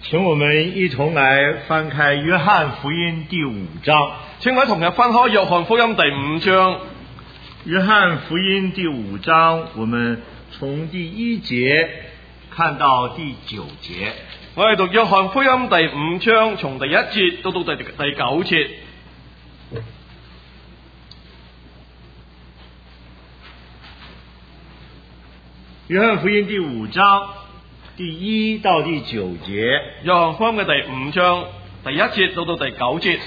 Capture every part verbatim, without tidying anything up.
请我们一同来翻开约翰福音第五章。 請我同日翻開約翰福音第五章。 約翰福音第五章，我們從第一節看到第九節。 我哋讀約翰福音第五章，從第一節到到第第九節。 約翰福音第五章第一到第九節。 約翰福音嘅第五章第一節到到第九節。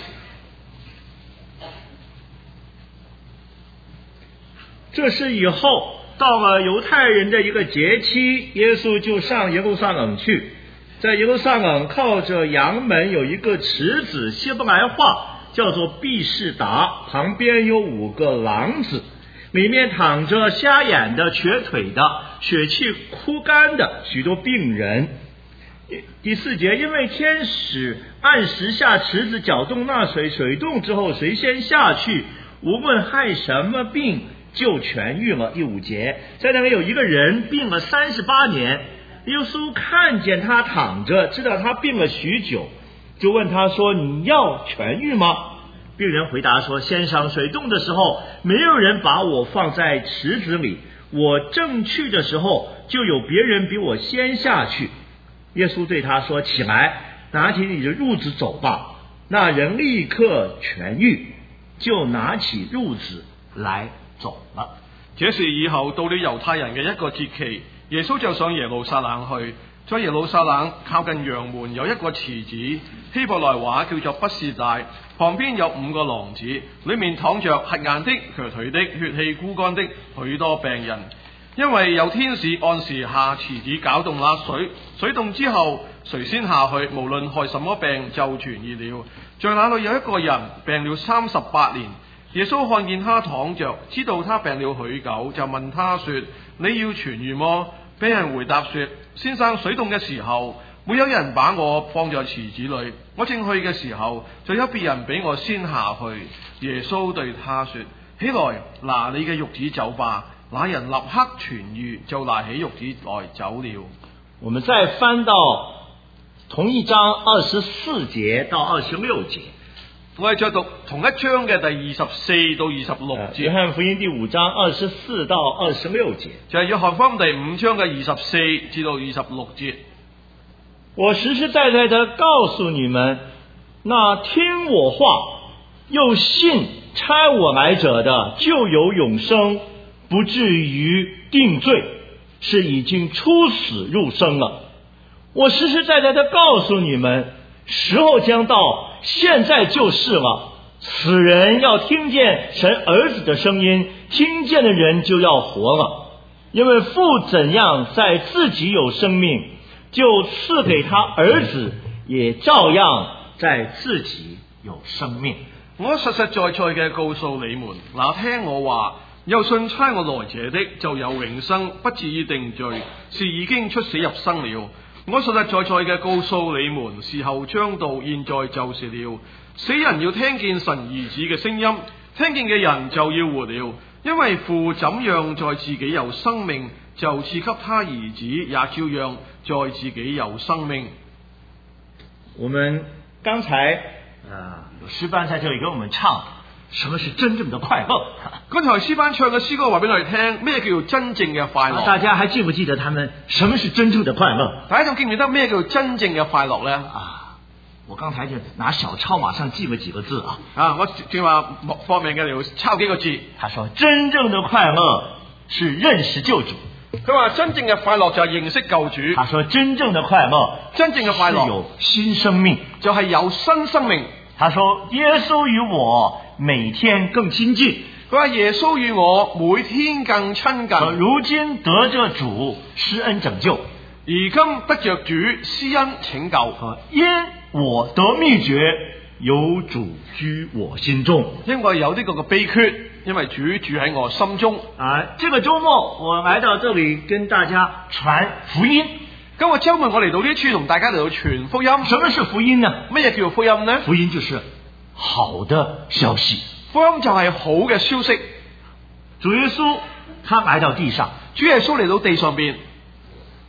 這是以後到了猶太人的一個節期，耶穌就上耶路撒冷去。在耶路撒冷靠着羊門有一個池子，希伯來話叫做畢士達，旁邊有五個廊子，裡面躺着瞎眼的、瘸腿的、血氣枯乾的許多病人。第四節，因為天使按時下池子攪動那水，水動之後，誰先下去，無論害什麼病，就痊癒了。第五節，在那裡有一個人病了三十八年，耶穌看見他躺着，知道他病了許久，就問他說：你要痊癒嗎？病人回答說：先生，水動的時候，沒有人把我放在池子裡，我正去的時候，就有別人比我先下去。耶穌對他說：起來，拿起你的褥子走吧。那人立刻痊癒，就拿起褥子來走了。 這是以後到了猶太人嘅一個節期，耶穌就上耶路撒冷去。在耶路撒冷靠近羊門有一個池子，希伯來話叫做畢士大，旁邊有五個廊子，裏面躺着瞎眼的、瘸腿的、血氣枯乾的許多病人。因為有天使按時下池子攪動那水，水動之後，誰先下去，無論害什麼病就痊癒了。在那裏有一個人病了三十八年。耶穌看見他躺着，知道他病了許久，就問他說：你要痊癒麼？病人回答說：先生，水動嘅時候，沒有人把我放在池子裏，我正去嘅時候，就有別人比我先下去。耶穌對他說：起來，拿你嘅褥子走吧。那人立刻痊癒，就拿起褥子來走了。 我們再翻到同一章二十四節到二十六節。 我哋再讀同一章嘅第二十四到二十六節。 約翰福音第五章二十四到二十六節， 就係約翰福音第五章嘅二十四至到二十六節。 我實實在在地告訴你們，那聽我話又信差我來者的，就有永生，不至於定罪，是已經出死入生了。我實實在在地告訴你們，時候將到，現在就是了。死人要聽見神兒子的聲音，聽見的人就要活了。因為父怎樣在自己有生命，就賜給他兒子，也照樣在自己有生命。 我實實在在嘅告訴你們，那聽我話又信差我來者的，就有永生，不至於定罪，是已經出死入生了。我實實在在嘅告訴你們，時候將到，現在就是了。死人要聽見神兒子嘅聲音，聽見嘅人就要活了。因為父怎樣在自己有生命，就賜給他兒子，也照樣在自己有生命。 我們剛才呃有詩班在這裡給我們唱，什麼是真正的快樂？ 剛才詩班唱嘅詩歌話俾我哋聽，咩叫做真正嘅快樂？ 大家還記不記得他們什麼是真正的快樂？ 大家仲記唔記得咩叫做真正嘅快樂呢？ 啊，我剛才就拿小抄馬上記了幾個字啊！ 啊，我正話搏命嘅嚟抄幾個字。 他說：真正的快樂是認識救主。 佢話真正嘅快樂就係認識救主。 他說：真正的快樂， 真正嘅快樂是有新生命， 就係有新生命。 他說：耶穌與我每天更親近。 佢話耶穌與我每天更親近。 如今得着主施恩拯救， 而今得着主施恩拯救。 因我得秘訣，有主居我心中。 因為有呢個嘅秘訣，因為主住喺我心中。 啊，這個周末我來到這裡跟大家傳福音。 今個周末我嚟到呢處同大家嚟到傳福音。 什麼是福音呢？ 乜嘢叫做福音呢？ 福音就是好的消息。 福音就係好嘅消息。 主耶穌他來到地上， 主耶穌嚟到地上邊，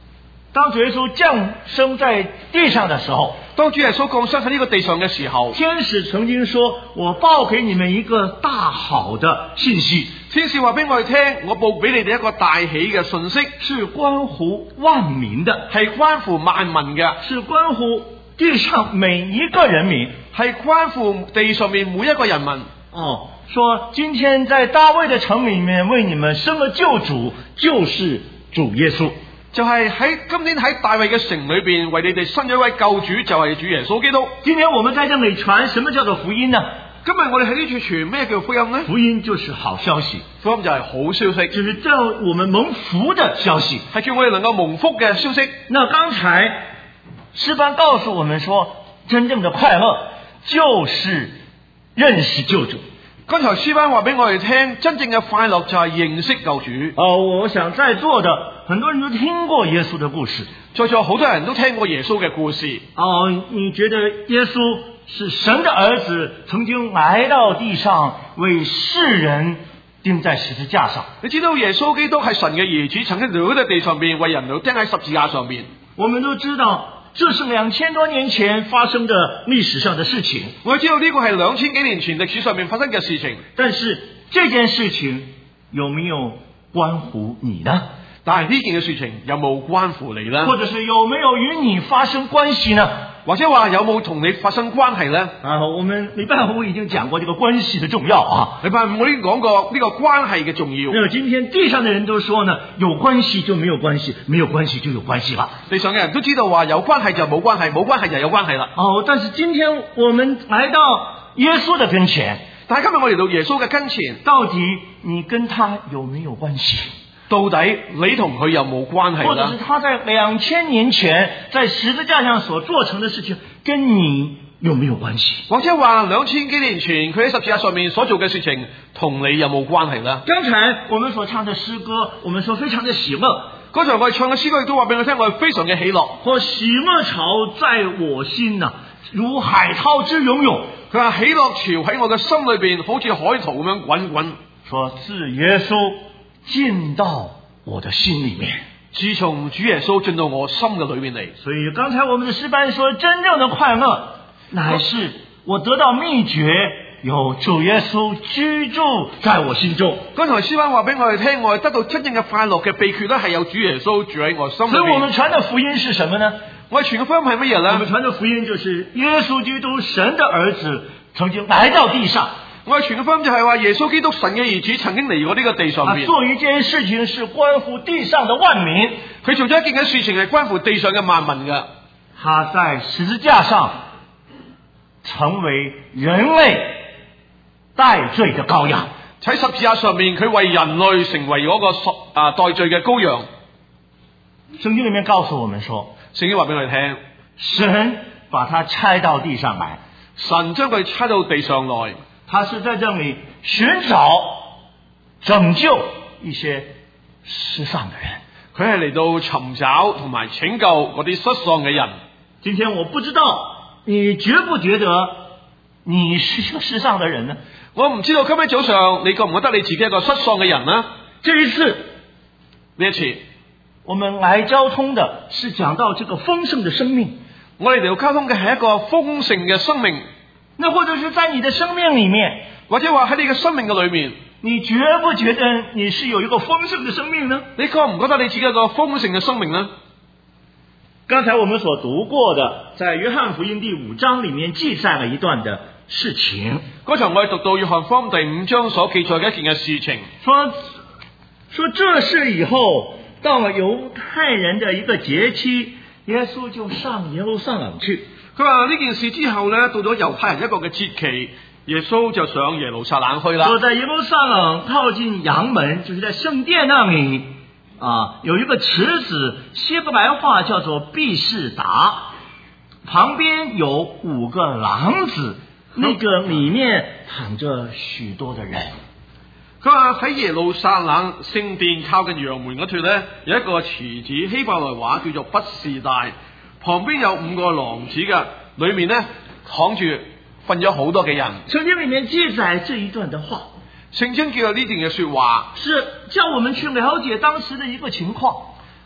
当主耶穌降生在地上的時候， 當主耶穌降生喺呢個地上嘅時候， 天使曾經說：我報給你們一個大好的信息。 天使話俾我哋聽，我報俾你哋一個大喜嘅信息， 是關乎萬民的， 係關乎萬民嘅， 是關乎地上每一個人民， 係關乎地上面每一個人民。 哦，說今天在大衛的城裏面為你們生了救主，就是主耶穌。 就係喺今年喺大衛嘅城裏邊為你哋生咗一位救主，就係主耶穌基督。 今天我們在這裏傳什麼叫做福音呢？ 今日我哋喺呢處傳咩叫福音呢？ 福音就是好消息， 福音就係好消息， 就是叫我們蒙福的消息， 係叫我哋能夠蒙福嘅消息。 那剛才詩班告訴我們說，真正的快樂就是認識救主。 剛才詩班話俾我哋聽，真正嘅快樂就係認識救主。 哦，我想在座的很多人都聽過耶穌的故事， 在座好多人都聽過耶穌嘅故事。 哦，你覺得耶穌是神的兒子，曾經來到地上為世人釘在十字架上。 你知道耶穌基督係神嘅兒子，曾經嚟到地上邊為人類釘喺十字架上邊。 我們都知道這是兩千多年前發生的歷史上的事情。 我知道呢個係兩千幾年前歷史上面發生嘅事情， 但是這件事情有沒有關乎你呢？ 但係呢件嘅事情有冇關乎你呢？ 或者是有沒有與你發生關係呢？ 或者話有冇同你發生關係呢？ 啊，我們禮拜五已經講過這個關係的重要啊。 禮拜五我已經講過呢個關係嘅重要。 那麼今天地上的人都說呢，有關係就沒有關係，沒有關係就有關係了。 地上嘅人都知道話有關係就冇關係，冇關係就有關係啦。 哦，但是今天我們來到耶穌的跟前， 但係今日我嚟到耶穌嘅跟前， 到底你跟他有沒有關係？ 到底你同佢有冇關係呢？ 或者是他在兩千年前在十字架上所做成的事情，跟你有沒有關係？ 或者話兩千幾年前佢喺十字架上面所做嘅事情，同你有冇關係呢？ 剛才我們所唱的詩歌，我們說非常的喜樂。 剛才我哋唱嘅詩歌亦都話俾我聽，我哋非常嘅喜樂。 或喜樂潮在我心啊，如海濤之湧湧。 佢話喜樂潮喺我嘅心裏邊，好似海濤咁樣滾滾。 說自耶穌進到我的心裏面， 自從主耶穌進到我心嘅裏面嚟。 所以剛才我們的詩班說，真正的快樂乃是我得到秘訣，有主耶穌居住在我心中。 剛才詩班話俾我哋聽，我哋得到真正嘅快樂嘅秘訣咧，係有主耶穌住喺我心裏面。 所以我們傳的福音是什麼呢？ 我哋傳嘅福音係乜嘢咧？ 我們傳的福音就是耶穌基督神的兒子曾經來到地上。 我哋傳嘅福音就係話耶穌基督神嘅兒子曾經嚟過呢個地上邊。 他做一件事情是關乎地上的萬民， 佢做咗一件嘅事情係關乎地上嘅萬民嘅。 他在十字架上成為人類代罪的羔羊。 喺十字架上面，佢為人類成為嗰個啊代罪嘅羔羊。 聖經裏面告訴我們說， 聖經話俾我哋聽， 神把他差到地上來， 神將佢差到地上來。 他是在這裏尋找拯救一些失喪的人， 佢係嚟到尋找同埋拯救嗰啲失喪嘅人。 今天我不知道你覺不覺得你是一個失喪的人呢？ 我唔知道今日早上你覺唔覺得你自己係一個失喪嘅人呢？ 這一次呢一次我們來交通的是講到這個豐盛的生命， 我哋嚟到交通嘅係一個豐盛嘅生命。 那或者是在你的生命裏面， 或者話喺你嘅生命嘅裏面， 你覺不覺得你是有一個豐盛的生命呢？ 你覺唔覺得你自己有一個豐盛嘅生命呢？ 剛才我們所讀過的，在約翰福音第五章裏面記載了一段的事情。 剛才我哋讀到約翰福音第五章所記載嘅一件嘅事情， 說說這事以後，到了猶太人的一個節期，耶穌就上耶路撒冷去。 佢話呢件事之後咧，到咗猶太人一個嘅節期，耶穌就上耶路撒冷去啦。 坐在耶路撒冷靠近羊門，就是在聖殿那裏啊，有一個池子，希伯來話叫做畢士達，旁邊有五個廊子，那個裏面躺着許多的人。 佢話喺耶路撒冷聖殿靠近羊門嗰處咧，有一個池子，希伯來話叫做畢士達。旁邊有五個廊子嘅，裏面呢躺住瞓咗好多嘅人。 聖經裏面記載這一段的話， 聖經叫呢段嘅說話， 是叫我們去了解當時的一個情況，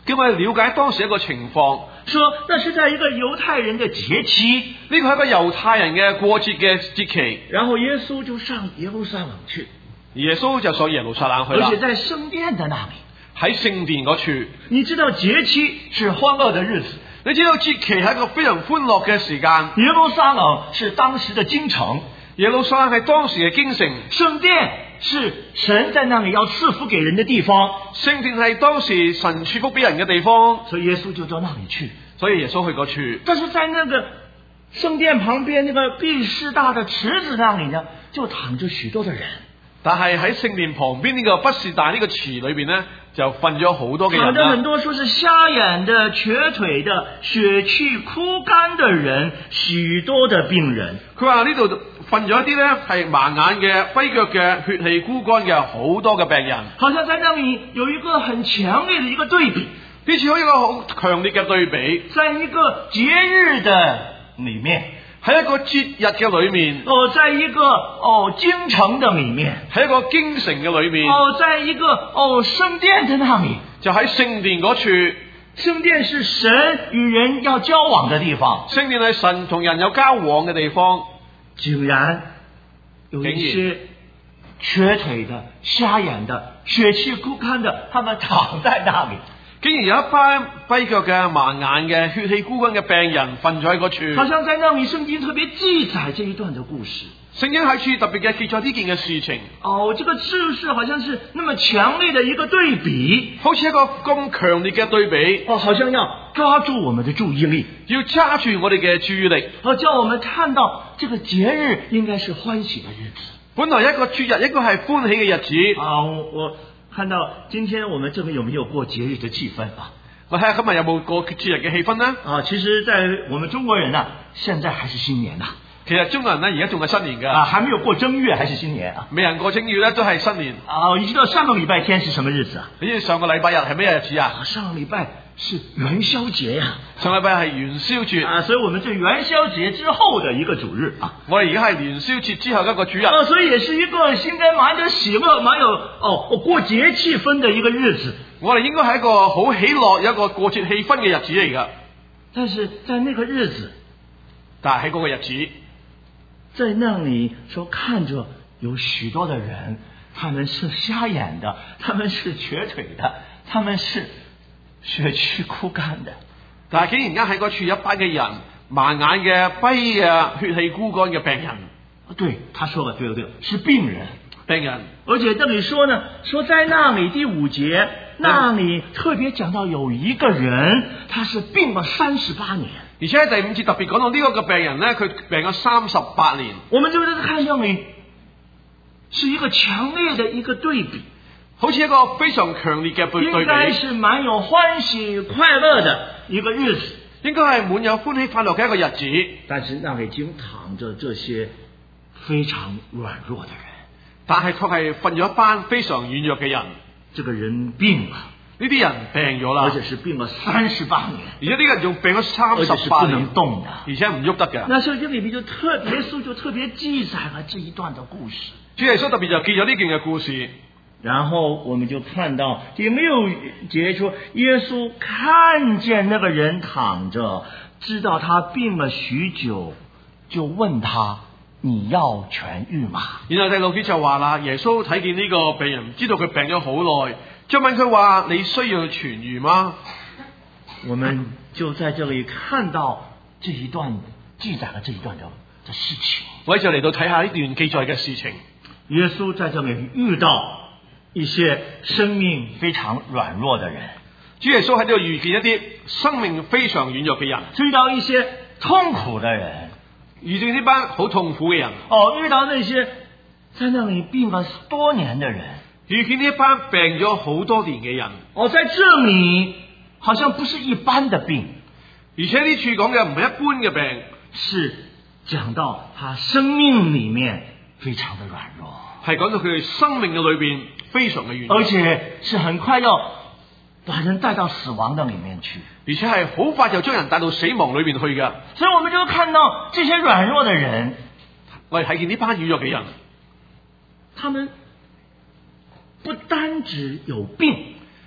叫我哋了解當時一個情況， 說那是在一個猶太人的節期， 呢個係一個猶太人嘅過節嘅節期， 然後耶穌就上耶路撒冷去， 耶穌就上耶路撒冷去啦而且，在聖殿的那裡。 喺聖殿嗰處。 你知道節期是歡樂的日子， 你知道節期係一個非常歡樂嘅時間， 耶路撒冷是當時的京城， 耶路撒冷係當時嘅京城， 聖殿是神在那裡要賜福給人的地方， 聖殿係當時神賜福俾人嘅地方， 所以耶穌就到那裡去。 所以耶穌去嗰處。 但是在那個聖殿旁邊那個畢士大的池子那裡呢，就躺着許多的人。 但係喺聖殿旁邊呢個畢士大呢個池裏邊呢，就瞓咗好多嘅人啦。 躺着很多說是瞎眼的、瘸腿的、血氣枯乾的人，許多的病人。 佢話呢度瞓咗一啲呢係盲眼嘅、跛腳嘅、血氣枯乾嘅好多嘅病人。 好像在那裡有一個很強烈的一個對比， 呢次有一個好強烈嘅對比， 在一個節日的裡面。 喺一個節日嘅裏面， 哦，在一個哦京城的裡面， 喺一個京城嘅裏面， 哦，在一個哦聖殿的那裡， 就喺聖殿嗰處。 聖殿是神與人要交往的地方， 聖殿係神同人有交往嘅地方， 竟然有一些瘸腿的、瞎眼的、血氣枯乾的，他們躺在那裡。 竟然有一班跛腳嘅、盲眼嘅、血氣枯乾嘅病人瞓咗喺嗰處。 好像在那裡聖經特別記載這一段的故事。 聖經喺處特別嘅記載呢件嘅事情。 哦，這個就是好像是那麼強烈的一個對比， 好似一個咁強烈嘅對比。 哦，好像要抓住我們的注意力， 要揸住我哋嘅注意力， 哦，叫我們看到這個節日應該是歡喜的日子。 本來一個節日，一個係歡喜嘅日子。 啊，我我看到今天我們這邊有沒有過節日的氣氛啊？ 我睇下今日有冇過節日嘅氣氛呢？ 啊，其實，在我們中國人呢、啊，現在還是新年呐、啊。 其實中國人呢，而家仲係新年噶， 啊，還沒有過正月，還是新年啊？ 未人過正月咧，都係新年。 啊，你知道上個禮拜天是什麼日子啊？ 你知上個禮拜日係咩日子啊？ 啊，上個禮拜是元宵節呀、 啊。上個禮拜係元宵節啊，所以我們是元宵節之後的一個主日啊。 我哋而家係元宵節之後一個主日。 啊，所以也是一個應該蠻有喜樂、蠻有哦過節氣氛的一個日子。 我哋應該係一個好喜樂、有一個過節氣氛嘅日子嚟噶。 但是在那個日子， 但係喺嗰個日子。 在那裡說看着有許多的人，他們是瞎眼的，他們是瘸腿的，他們是血氣枯乾的。 但係竟然間喺嗰處一班嘅人，盲眼嘅、跛嘅、血氣枯乾嘅病人。 對，他說了，對了對了，是病人， 病人。 而且這裡說呢，說在那裡第五節，那裡特別講到有一個人，他是病了三十八年。 而且喺第五節特別講到呢個嘅病人咧，佢病咗三十八年。 我們就是看到你是一個強烈的一個對比， 好似一個非常強烈嘅對比。 應該是蠻有歡喜快樂的一個日子， 應該係滿有歡喜快樂嘅一個日子。 但是那裡經躺着這些非常軟弱的人， 但係卻係瞓咗一班非常軟弱嘅人。 這個人病了。 呢啲人病咗啦， 而且是病了三十八年， 而且呢個人仲病咗三十八年， 而且是不能動的， 而且唔喐得嘅。 那聖經裏面就特別，耶穌就特別記載了這一段的故事。 主耶穌特別就記咗呢件嘅故事。 然後我們就看到第六節說，耶穌看見那個人躺着，知道他病了許久，就問他：你要痊癒嗎？ 然後第六節就話啦，耶穌睇見呢個病人，知道佢病咗好耐。就問佢話：你需要痊癒嗎？ 我們就在這裡看到這一段記載了這一段的的事情。 我哋就嚟到睇下呢段記載嘅事情。 耶穌在這裡遇到一些生命非常軟弱的人。 主耶穌喺度遇見一啲生命非常軟弱嘅人， 遇到一些痛苦的人， 遇見呢班好痛苦嘅人。 哦，遇到那些在那裡病了多年的人。 遇見呢一班病咗好多年嘅人， 哦，在這裡好像不是一般的病， 而且呢處講嘅唔係一般嘅病， 是講到他生命裡面非常的軟弱， 係講到佢哋生命嘅裏邊非常嘅軟弱， 而且是很快要把人帶到死亡的裡面去， 而且係好快就將人帶到死亡裏邊去嘅。 所以我們就看到這些軟弱的人， 我哋睇見呢班軟弱嘅人， 他們不單止有病，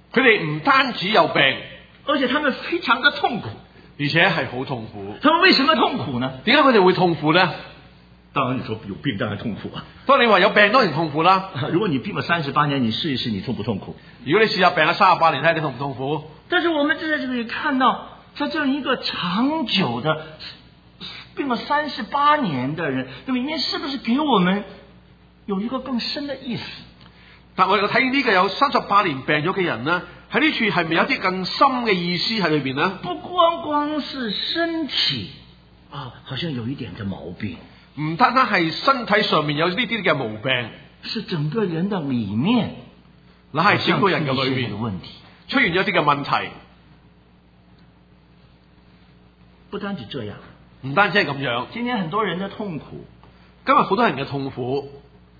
佢哋唔單止有病， 而且他們非常的痛苦。 而且係好痛苦。 他們為什麼痛苦呢？ 點解佢哋會痛苦呢？ 當然你說有病當然痛苦啊。 當你話有病當然痛苦啦。 如果你病了三十八年，你試一試你痛不痛苦？ 如果你試下病咗三十八年，睇下你痛唔痛苦？ 但是我們在這裏看到，在這樣一個長久的病了三十八年的人，那裡面是不是給我們有一個更深的意思？ 但我哋睇呢個有三十八年病咗嘅人呢，喺呢處係咪有啲更深嘅意思喺裏邊呢？ 不光光是身體啊，好像有一點嘅毛病， 唔單單係身體上面有呢啲嘅毛病， 是整個人的裡面， 那係整個人嘅裏面問題出現咗啲嘅問題。 不單止這樣， 唔單止係咁樣， 今天很多人的痛苦， 今日好多人嘅痛苦，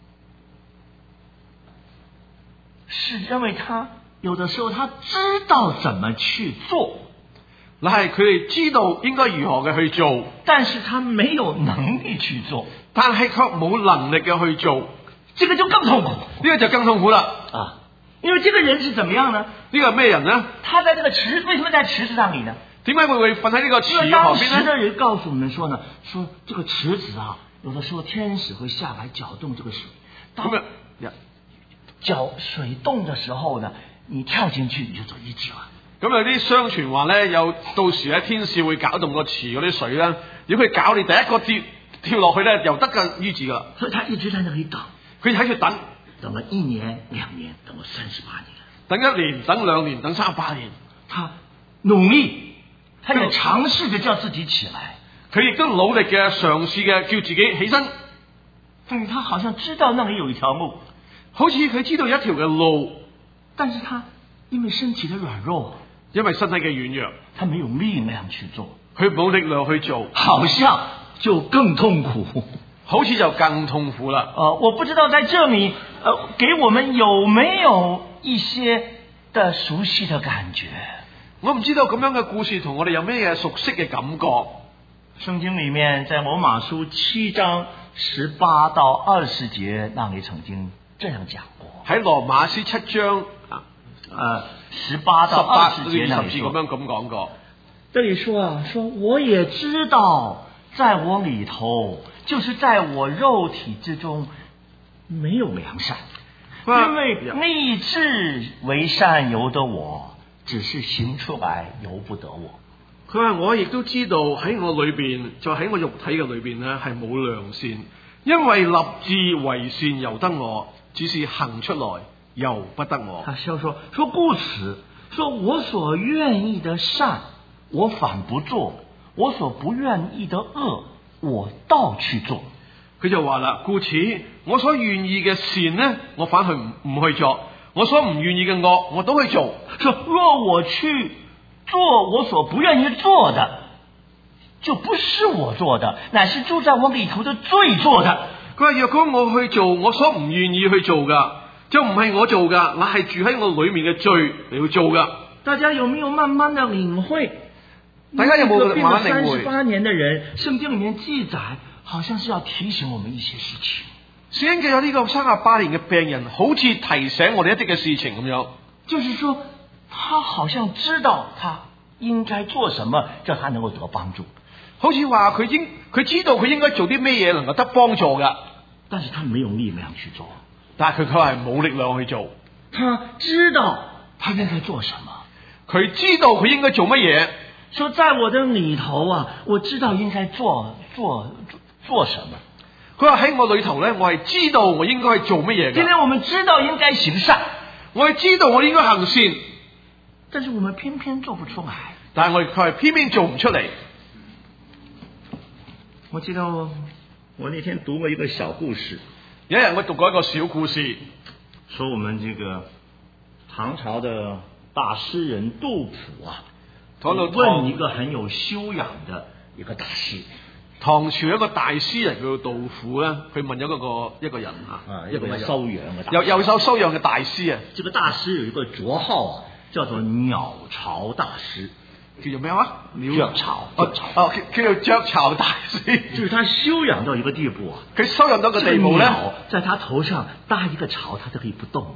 是因為他有的時候他知道怎麼去做， 那係佢哋知道應該如何嘅去做， 但是他沒有能力去做， 但係卻冇能力嘅去做， 這個就更痛苦。 呢個就更痛苦啦。 啊，因為這個人是怎麼樣呢？ 呢個係咩人呢？ 他在這個池，為什麼在池子上裡呢？ 點解會會瞓喺呢個池嘅旁邊呢？ 當時的人告訴我們說呢，說這個池子啊，有的時候天使會下來攪動這個水。當攪水動的時候呢，你跳進去你就做醫治了。 咁有啲相傳話咧，有到時咧天使會攪動個池嗰啲水咧，如果佢攪你第一個跳跳落去咧，又得個醫治噶。 所以他一直在那裡等， 佢喺度等， 等了一年、兩年，等了三十八年。 等一年、等兩年、等三十八年， 他努力，他也嘗試着叫自己起來， 佢亦都努力嘅嘗試嘅叫自己起身， 但是他好像知道那裡有一條路， 好似佢知道有一條嘅路， 但是他因為身體的軟弱， 因為身體嘅軟弱， 他沒有力量去做， 佢冇力量去做， 好像就更痛苦， 好似就更痛苦啦。 呃，我不知道在這裡，呃，給我們有沒有一些的熟悉的感覺？ 我唔知道咁樣嘅故事同我哋有咩嘢熟悉嘅感覺。 聖經裡面在羅馬書七章十八到二十節，那裡曾經這樣講過。 喺羅馬書七章啊， 呃，十八到二十節那裡咁樣咁講過。 這裡說啊，說我也知道，在我裡頭，就是在我肉體之中，沒有良善，因為立志為善由得我，只是行出來由不得我。 佢話我亦都知道喺我裏邊，就喺我肉體嘅裏邊呢，係冇良善，因為立志為善由得我，只是行出來由不得我。 他就說說故此，說我所願意的善，我反不做；我所不願意的惡，我倒去做。 佢就話啦，故此我所願意嘅善呢，我反去唔唔去做；我所唔願意嘅惡，我都去做。 說若我去做我所不願意做的，就不是我做的，乃是住在我裏頭的罪做的。 佢話若果我去做我所唔願意去做噶，就唔係我做噶，乃係住喺我裏面嘅罪嚟去做噶。 大家有沒有慢慢的領會？ 大家有冇慢慢領會？ 三十八年的人，聖經裏面記載，好像是要提醒我們一些事情。 聖經記有呢個三十八年嘅病人，好似提醒我哋一啲嘅事情咁樣。 就是說，他好像知道他應該做什麼，叫他能夠得幫助。 好似話佢應佢知道佢應該做啲咩嘢能夠得幫助噶， 但是他沒有力量去做。 但係佢佢係冇力量去做。 他知道他應該做什麼， 佢知道佢應該做乜嘢。 說在我的裏頭啊，我知道應該做做做什麼。 佢話喺我裏頭咧，我係知道我應該去做乜嘢嘅。 今天我們知道應該行善， 我係知道我應該行善， 但是我們偏偏做不出來。 但係我哋佢係偏偏做唔出嚟。 我記得我那天讀過一個小故事， 有一日我讀過一個小故事， 說我們這個唐朝的大詩人杜甫啊，問一個很有修養的一個大師。 唐朝有一個大詩人叫做杜甫咧，佢問咗嗰個一個人啊， 一個有修養嘅大師， 有有首修養嘅大師啊。 這個大師有一個綽號啊，叫做鳥巢大師。 叫做咩話？ 雀巢， 哦哦，叫做雀巢大師， 就是他修養到一個地步啊。 佢修養到個地步咧， 在他頭上搭一個巢，他都可以不動的。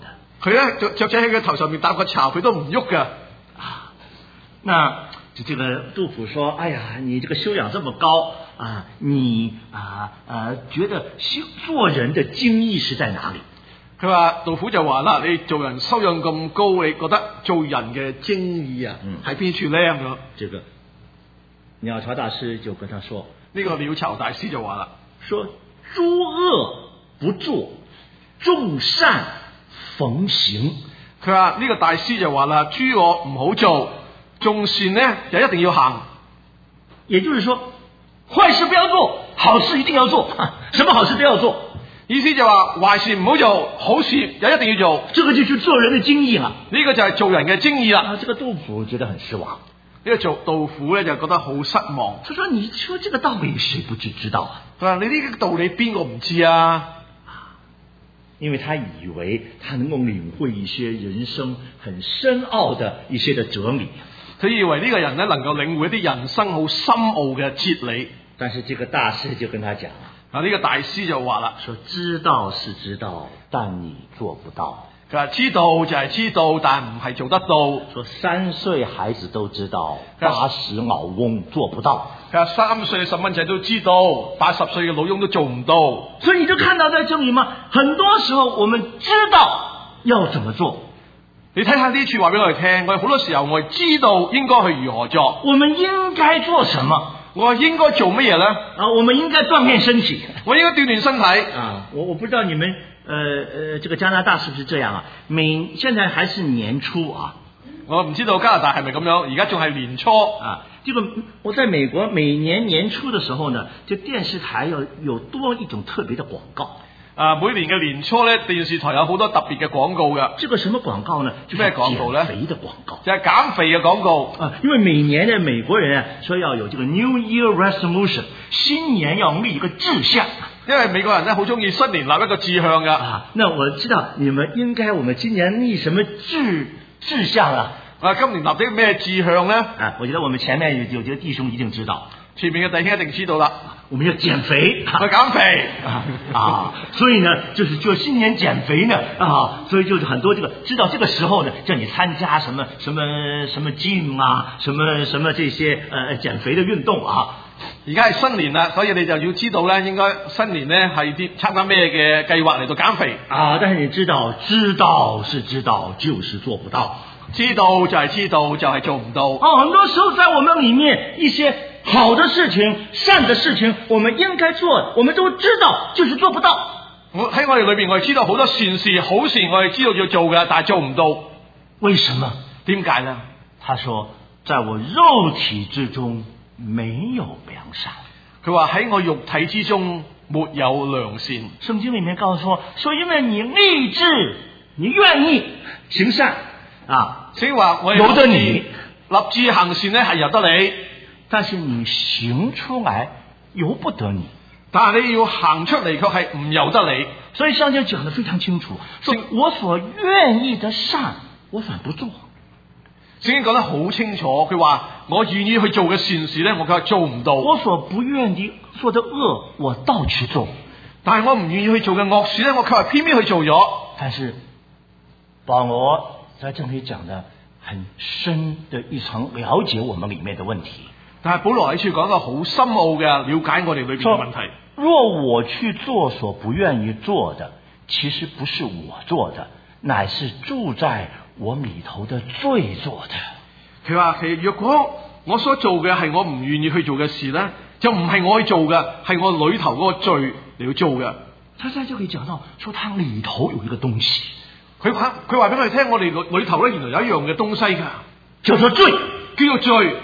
佢咧雀雀仔喺佢頭上面搭個巢，佢都唔喐噶。 啊，那这个杜甫说：“哎呀，你这个修养这么高啊，你啊呃觉得修做人的精义是在哪里？” 佢話杜甫就話啦：你做人修養咁高，你覺得做人嘅精義啊，喺邊處咧咁樣？ 這個鳥巢大師就跟他說：“ 呢個鳥巢大師就話啦， 說諸惡不作，眾善逢行。” 佢話呢個大師就話啦：諸惡唔好做，眾善呢就一定要行。 也就是說，壞事不要做，好事一定要做，什麼好事都要做。 意思就話壞事唔好做，好事又一定要做。 這個就是做人的精義啦。 呢個就係做人嘅精義啦。 啊，這個杜甫覺得很失望。 呢個做杜甫咧就覺得好失望。 他說：“你說這個道理，誰不知知道啊？” 佢話：你呢個道理邊個唔知啊？ 因為他以為他能夠領會一些人生很深奧的一些的哲理。 佢以為呢個人咧能夠領會一啲人生好深奧嘅哲理。 但是這個大師就跟他講。 啊！呢個大師就話啦， 說知道是知道，但你做不到。 佢話知道就係知道，但唔係做得到。 說三歲孩子都知道，八十老翁做不到。 佢話三歲嘅細蚊仔都知道，八十歲嘅老翁都做唔到。 所以你就看到在這裡嘛，很多時候我們知道要怎麼做。 你睇下呢處話俾我哋聽，我哋好多時候我哋知道應該去如何做， 我們應該做什麼？ 我應該做乜嘢咧？ 啊，我們應該鍛鍊身體。 我應該鍛鍊身體。 啊，我我不知道你們，呃呃，這個加拿大是不是這樣啊？每現在還是年初啊。 我唔知道加拿大係咪咁樣，而家仲係年初啊。這個我在美國每年年初的時候呢，就電視台有有多一種特別的廣告。 啊，每年嘅年初咧，電視台有好多特別嘅廣告嘅。 這個什麼廣告呢？就是咩廣告咧？ 減肥的廣告。 就係減肥嘅廣告。 啊，因為每年的美國人啊，說要有這個 New Year Resolution，新年要立一個志向。 因為美國人咧好中意新年立一個志向噶。 啊，那我知道你們應該，我們今年立什麼志志向啊？ 啊，今年立啲咩志向咧？ 啊，我覺得我們前面有有幾個弟兄一定知道。 前面嘅弟兄一定知道啦， 我們要減肥， 去減肥啊啊！所以呢，就是就新年減肥呢啊，所以就是很多這個知道這個時候呢，叫你參加什麼什麼什麼 gym 啊，什麼什麼這些呃減肥的運動啊。 而家係新年啦，所以你就要知道咧，應該新年咧係啲參加咩嘅計劃嚟到減肥啊。但是你知道，知道是知道，就是做不到。 知道就係知道，就係做唔到。 哦，很多時候在我們裏面一些好的事情、善的事情，我們應該做，我們都知道，就是做不到。 我喺我哋裏邊，我哋知道好多善事、好事，我哋知道要做嘅，但係做唔到。 為什麼？ 點解呢？ 他說：在我肉體之中沒有良善。 佢話喺我肉體之中沒有良善。 聖經裏面告訴說，說因為你立志，你願意行善啊， 所以話我由得你立志行善咧係由得你， 但是你行出來由不得你。 但係你要行出嚟卻係唔由得你。 所以聖經講得非常清楚，說我所願意的善，我反不做。 聖經講得好清楚，佢話我願意去做嘅善事咧，我卻係做唔到。 我所不願意做的惡，我倒去做。 但係我唔願意去做嘅惡事咧，我卻係偏偏去做咗。 但是保羅在這裏講的很深的一層了解我們裏面的問題。 但係保羅喺處講一個好深奧嘅了解我哋裏邊嘅問題。 若我去做所不願意做的，其實不是我做的，乃是住在我裏頭的罪做的。 佢話其實若果我所做嘅係我唔願意去做嘅事咧，就唔係我去做嘅，係我裏頭嗰個罪嚟去做嘅。 他在這裏講到，說他裏頭有一個東西， 佢話佢話俾我哋聽，我哋裏裏頭咧原來有一樣嘅東西噶， 叫做罪， 叫做罪。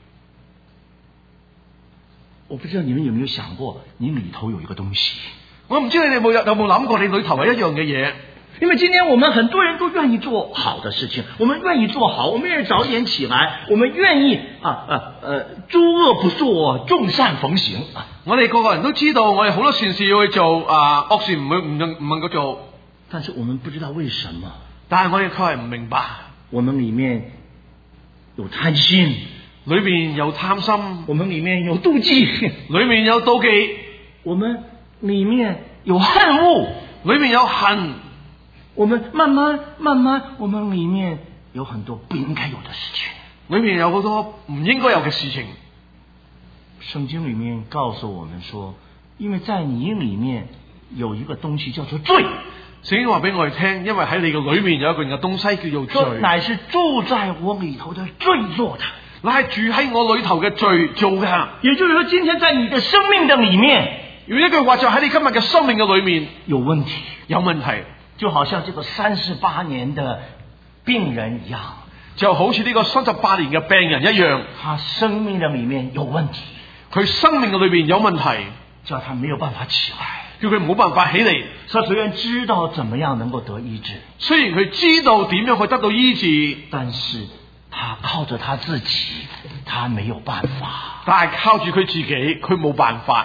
我不知道你們有沒有想過，你裏頭有一個東西。 我唔知你哋有冇有冇諗過，你裏頭係一樣嘅嘢。 因為今天我們很多人都願意做好的事情，我們願意做好，我們願意早點起來，我們願意啊啊呃諸惡不作，眾善逢行啊。 我哋個個人都知道，我哋好多善事要去做啊，惡事唔會唔能唔能夠做。 但是我們不知道為什麼， 但係我哋確係唔明白， 我們裏面有貪心， 裏面有貪心， 我們裏面有妒忌， 裏面有妒忌， 我們裏面有恨惡， 裏面有恨。 我们慢慢慢慢，我們裏面有很多不應該有的事情， 裏面有好多唔應該有嘅事情。 聖經裏面告訴我們說，因為在你裏面有一個東西叫做罪。 聖經話俾我哋聽，因為喺你嘅裏面有一個嘅東西叫做罪， 乃是住在我裏頭的罪做的， 乃係住喺我裏頭嘅罪做嘅。 也就是說，今天在你的生命的裏面， 用一句話就喺你今日嘅生命嘅裏面有問題， 有問題， 就好像這個三十八年的病人一樣， 就好似呢個三十八年嘅病人一樣， 他生命的裏面有問題， 佢生命嘅裏面有問題， 叫他沒有辦法起來， 叫佢冇辦法起嚟。 他雖然知道怎麼樣能夠得醫治， 雖然佢知道點樣去得到醫治， 但是他靠着他自己，他沒有辦法。 但係靠住佢自己，佢冇辦法。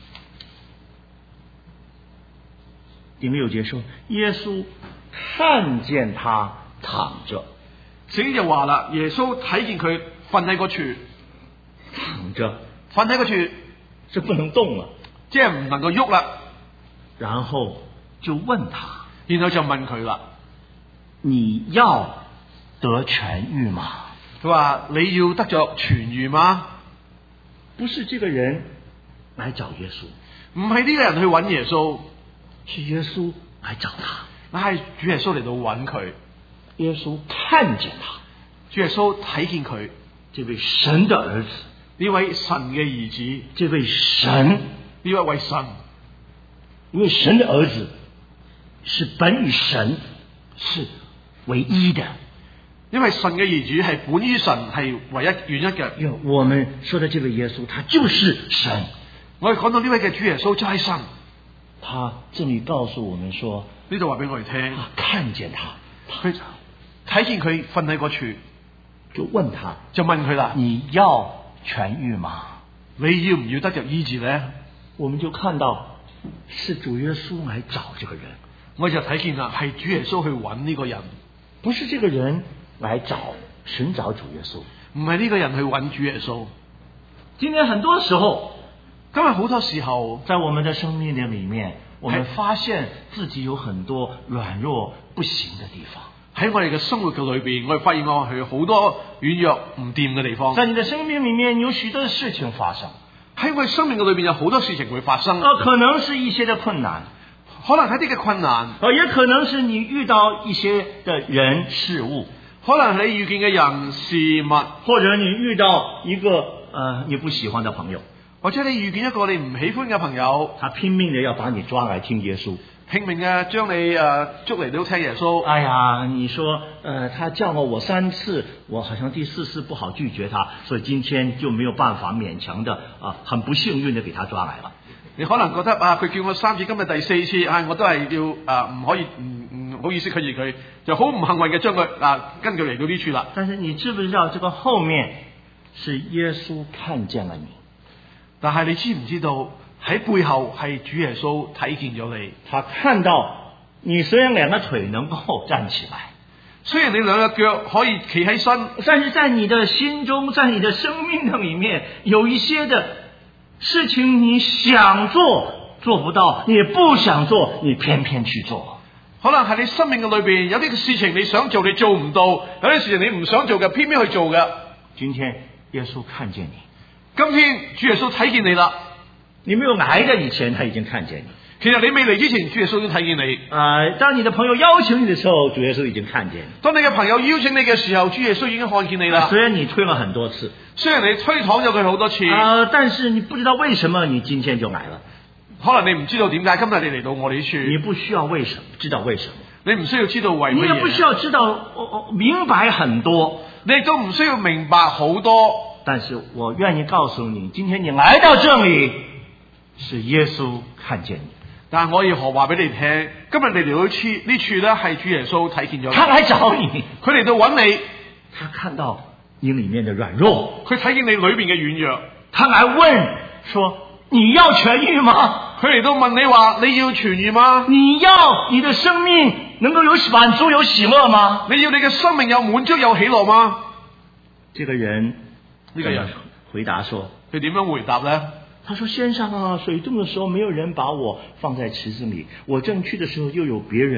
第六節說，耶穌看見他躺着， 聖經就話啦，耶穌睇見佢瞓喺個處， 躺着， 瞓喺個處， 是不能動了， 即係唔能夠喐啦。 然後就問他， 然後就問佢啦， 你要得痊愈嗎？ 佢話你要得着痊愈嗎？ 不是這個人來找耶穌， 唔係呢個人去揾耶穌， 是耶穌來找他， 但係主耶穌嚟到揾佢。 耶穌看見他， 主耶穌睇見佢， 這位神的兒子， 呢位神嘅兒子， 這位神， 呢一位神， 因為神的兒子是本與神是唯一的， 因為神嘅兒子係本於神係唯一原一嘅。 因為我們說的這位耶穌，他就是神。 我哋講到呢位嘅主耶穌就係神， 他這裏告訴我們說， 呢度話俾我哋聽， 他看見他， 佢睇見佢瞓喺嗰處， 就問他， 就問佢啦， 你要痊愈嗎？ 你要唔要得着醫治咧？ 我們就看到是主耶穌來找這個人， 我就睇見啦，係主耶穌去揾呢個人， 不是這個人來找尋找主耶穌， 唔係呢個人去揾主耶穌。 今天很多時候， 今日好多時候， 在我們的生命的裏面，我們發現自己有很多軟弱不行的地方。 喺我哋嘅生活嘅裏邊，我哋發現我係好多軟弱唔掂嘅地方。 在你的生命裏面有許多事情發生， 喺我哋生命嘅裏邊有好多事情會發生。 啊，可能是一些的困難， 可能係啲嘅困難， 啊，也可能是你遇到一些的人事物， 可能係你遇見嘅人事物， 或者你遇到一個呃你不喜歡的朋友， 或者你遇見一個你唔喜歡嘅朋友， 他拼命的要把你抓來聽耶穌。 拼命嘅將你誒捉嚟到聽耶穌。 哎呀，你說，呃，他叫了我三次，我好像第四次不好拒絕他，所以今天就沒有辦法勉強的啊，很不幸運的給他抓來了。 你可能覺得啊，佢叫我三次，今日第四次，啊，我都係要啊，唔可以，唔唔好意思拒絕佢，就好唔幸運嘅將佢啊跟佢嚟到呢處啦。 但是你知不知道，這個後面是耶穌看見了你？ 但係你知唔知道？喺背後係主耶穌睇見咗你， 他看到你雖然兩個腿能夠站起來， 雖然你兩個腳可以企起身， 但是在你的心中，在你的生命的裏面，有一些的事情你想做做不到，你不想做，你偏偏去做。 可能係你生命嘅裏邊有啲嘅事情你想做你做唔到，有啲事情你唔想做嘅偏偏去做嘅。 今天耶穌看見你， 今天主耶穌睇見你啦。 你沒有來的以前，他已經看見你。 其實你未嚟之前，主耶穌已經睇見你。 啊、呃，當你的朋友邀請你的時候，主耶穌已經看見你。 當你嘅朋友邀請你嘅時候，主耶穌已經看見你啦。 雖然你推了很多次， 雖然你推搪咗佢好多次， 啊、呃，但是你不知道為什麼你今天就來了。 可能你唔知道點解今日你嚟到我哋呢處。 你不需要為什麼，知道為什麼。 你唔需要知道為乜嘢。 你也不需要知道，哦哦，明白很多。 你亦都唔需要明白好多。 但是我願意告訴你，今天你來到這裏，是耶穌看見你。 但係我要何話俾你聽？今日你嚟到處呢處咧，係主耶穌睇見咗。 他來找你， 佢嚟到揾你， 他看到你裏面的軟弱， 佢睇見你裏邊嘅軟弱， 他來問說：你要痊愈嗎？ 佢嚟到問你話：你要痊愈嗎？ 你要你的生命能夠有滿足有喜樂嗎？ 你要你嘅生命有滿足有喜樂嗎？ 這個人呢個人回答說： 佢點樣回答呢？ 他說：先生啊，水凍的時候沒有人把我放在池子裏，我正去的時候又有別人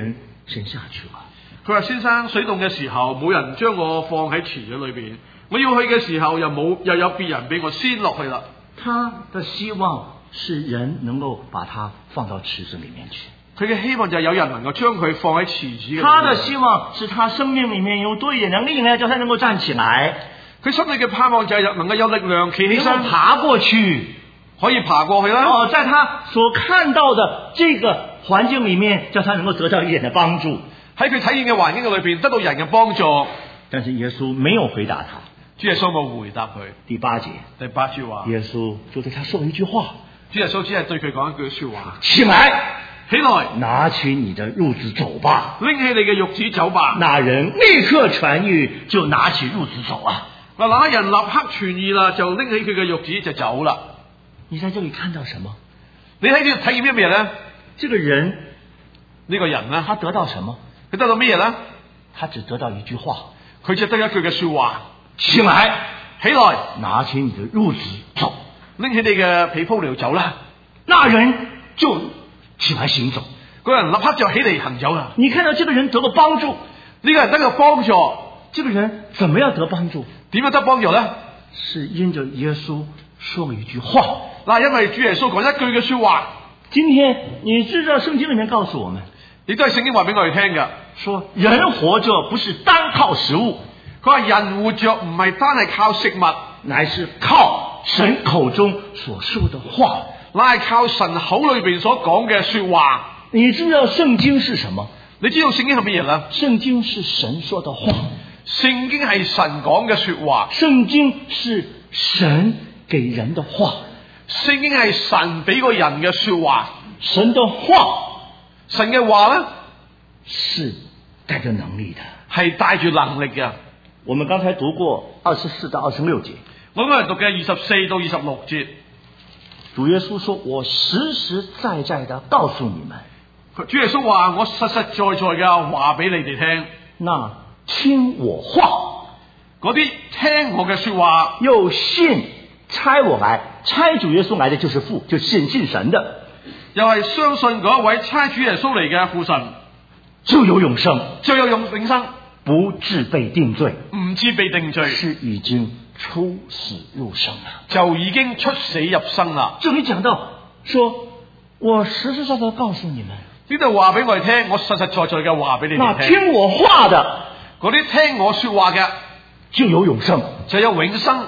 先下去吧。 佢話：先生，水凍嘅時候冇人將我放喺池嘅裏邊，我要去嘅時候又冇又有別人俾我先落去啦。 他的希望是人能夠把他放到池子裏面去。 佢嘅希望就係有人能夠將佢放喺池子嘅裏面。 他的希望是他生命裏面有多一點能力呢，叫他能夠站起來。 佢心裏嘅盼望就係能夠有力量企起身， 爬過去， 可以爬過去啦。 哦，在他所看到的這個環境裏面，叫他能夠得到一點的幫助。 喺佢體驗嘅環境嘅裏邊得到人嘅幫助。 但是耶穌沒有回答他。 主耶穌冇回答佢。 第八節， 第八句話， 耶穌就對他說了一句話。 主耶穌只係對佢講一句說話： 起來， 起來， 拿起你的褥子走吧。 拎起你嘅褥子走吧。 那人立刻痊癒，就拿起褥子走啊。 嗱，那人立刻痊癒啦，就拎起佢嘅褥子就走啦。 你在這裏看到什麼？ 你喺呢度體驗咩咧？ 這個人， 呢個人咧， 他得到什麼？ 佢得到咩嘢咧？ 他只得到一句話， 佢只得一句嘅說話： 起來， 起來， 拿起你的褥子走。 拎起你嘅被鋪嚟走啦。 那人就起來行走， 嗰人立刻就起嚟行走啦。 你看到這個人得到幫助， 呢個人得到幫助。 這個人怎麼樣得幫助？ 點樣得幫助咧？ 是因着耶穌說了一句話。 嗱，因為主耶穌講一句嘅說話。 今天你知道聖經裏面告訴我們， 亦都係聖經話俾我哋聽嘅， 說人活着不是單靠食物， 佢話人活着唔係單係靠食物， 乃是靠神口中所說的話， 乃係靠神口裏邊所講嘅說話。 你知道聖經是什麼？ 你知道聖經係乜嘢啦？ 聖經是神說的話， 聖經係神講嘅說話， 聖經是神給人的話， 聖經係神俾個人嘅說話。 神的話， 神嘅話咧是帶着能力的， 係帶住能力嘅。 我們剛才讀過二十四到二十六節， 我今日讀嘅二十四到二十六節， 主耶穌說：我實實在在的告訴你們。 主耶穌話：我實實在在嘅話俾你哋聽， 那聽我話， 嗰啲聽我嘅說話又信差我來，差主耶穌來的就是父，就信信神的， 又係相信嗰一位差主耶穌嚟嘅父神， 就有永生， 就有永永生， 不致被定罪， 唔知被定罪， 是已經出死入生了， 就已經出死入生啦。 這裏講到說，我實實在在告訴你們， 呢度話俾我哋聽，我實實在在嘅話俾你哋聽。 那聽我話的， 嗰啲聽我說話嘅， 就有永生， 就有永生。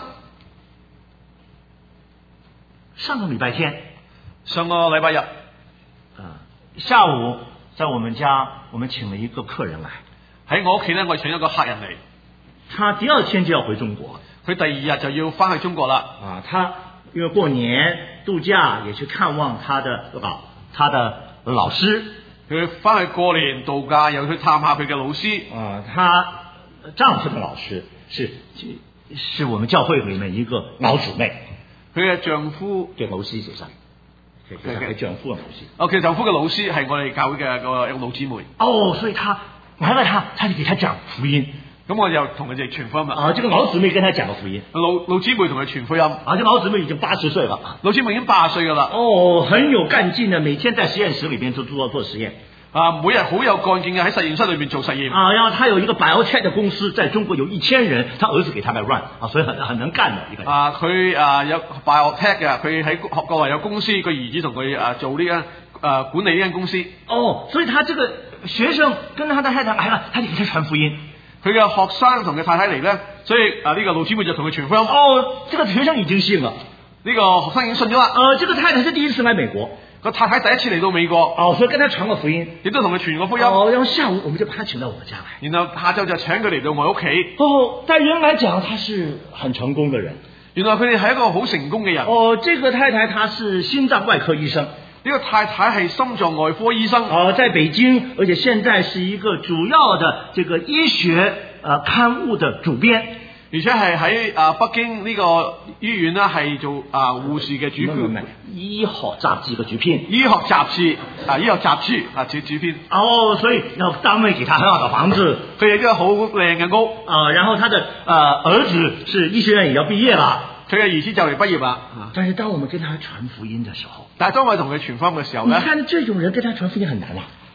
上個禮拜天， 上個禮拜日， 啊，下午在我們家，我們請了一個客人來。 喺我屋企咧，我請一個客人嚟。 他第二天就要回中國， 佢第二日就要翻去中國啦。 啊，他因為過年度假，也去看望他的老他的老師。 佢翻去過年度假，又去探下佢嘅老師。 啊，他丈夫的老師是是我們教會裏面一個老姊妹。 佢嘅丈夫嘅老師其實係佢丈夫嘅老師。 哦，佢丈夫嘅老師係我哋教會嘅個老姊妹。 哦，所以他來了他，他就給他講福音。 咁我就同佢哋傳福音啦。 啊，這個老姊妹跟他講個福音。 老老姊妹同佢傳福音。啊， 這老姊妹已經八十歲了。 老姊妹已經八十歲噶啦。 哦，很有幹勁的，每天在實驗室裏邊做做做實驗。 啊，每日好有幹勁嘅喺實驗室裏邊做實驗。啊， 然後他有一個 biotech 的公司，在中國有一千人，他兒子給他來 run，啊，所以很很能幹的一個人。 啊，佢啊有 biotech 嘅，佢喺國內有公司，個兒子同佢啊做呢間啊管理呢間公司。 哦，所以他這個學生跟他的太太來了，他就給他傳福音。 佢嘅學生同佢太太嚟咧，所以啊呢個老姊妹就同佢傳福音。 哦，這個學生已經信了， 呢個學生已經信咗啦。 呃，這個太太是第一次來美國， 個太太第一次嚟到美國， 哦，所以跟他傳個福音， 亦都同佢傳個福音。 哦，然後下午我們就把他請到我們家來， 然後下晝就請佢嚟到我屋企。 哦，在人來講，他是很成功的人。 原來佢哋係一個好成功嘅人。 哦，這個太太她是心臟外科醫生。 呢個太太係心臟外科醫生。 哦，在北京，而且現在是一個主要的這個醫學呃刊物的主編， 而且係喺啊北京呢個醫院呢係做啊護士嘅主編， 醫學雜誌嘅主編， 醫學雜誌啊醫學雜誌啊主主編。 哦，所以然後單位給他很好的房子， 佢哋都有好靚嘅屋。 啊，然後他的呃兒子是醫學院也要畢業啦， 佢嘅兒子就嚟畢業啦。 但是當我們跟他傳福音的時候， 但係當我同佢傳福音嘅時候咧， 你看這種人跟他傳福音很難啊。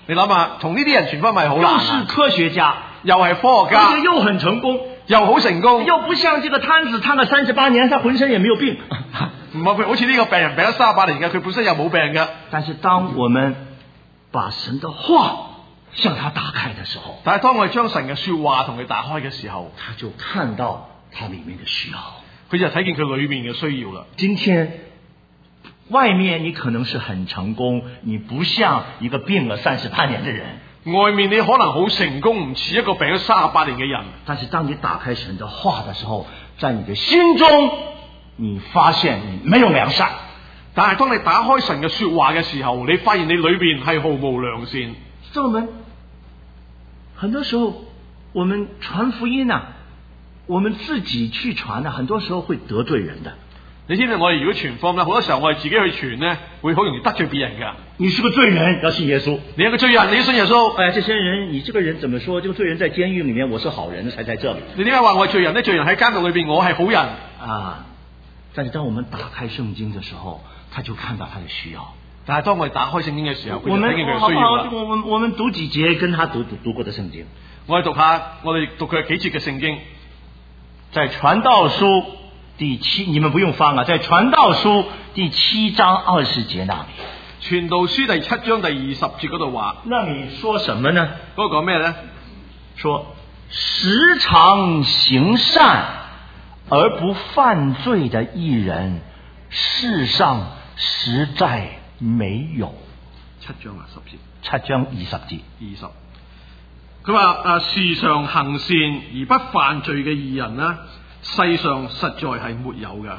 你諗下，同呢啲人傳福音咪好難又啊是科學家， 又係科學家， 而且又很成功， 又好成功， 又不像這個癱子癱了三十八年，他渾身也沒有病。 唔係好似呢個病人病咗三十八年嘅，佢本身又冇病嘅。 但是當我們把神的話向他打開的時候， 但係當我哋將神嘅說話同佢打開嘅時候， 他就看到他裏面的需要， 佢就睇見佢裏面嘅需要啦。 今天外面你可能是很成功，你不像一個病了三十八年的人。 外面你可能好成功，唔似一個病咗三十八年嘅人。 但是當你打開神的話的時候，在你的心中，你發現你沒有良善。 但係當你打開神嘅說話嘅時候，你發現你裏邊係毫無良善。 所以我們很多時候，我們傳福音啊，我們自己去傳啊，很多時候會得罪人的。 你知唔知我哋如果傳福音咧，好多時候我哋自己去傳咧，會好容易得罪別人噶。 你是個罪人，要信耶穌。 你係個罪人，你要信耶穌。 哎，這些人，你這個人怎麼說？這個罪人在監獄裏面，我是好人才在這裏。 你點解話我係罪人呢？罪人喺監獄裏邊，我係好人啊！但是當我們打開聖經的時候，他就看到他的需要。 但係當我哋打開聖經嘅時候，佢就我們睇見佢好不好？ 嘅需要啦。 我們我們讀幾節跟他讀讀讀過的聖經。 我哋讀下，我哋讀佢幾節嘅聖經， 在傳道書第七，你們不用翻啊，在傳道書第七章二十節那裏。 傳道書第七章第二十節嗰度話， 那你說什麼呢？ 嗰個講咩咧？ 說時常行善而不犯罪的義人，世上實在沒有。 七章啊，十節。 七章二十節。 二十。佢話啊，時常行善而不犯罪嘅義人呢，世上實在係沒有噶。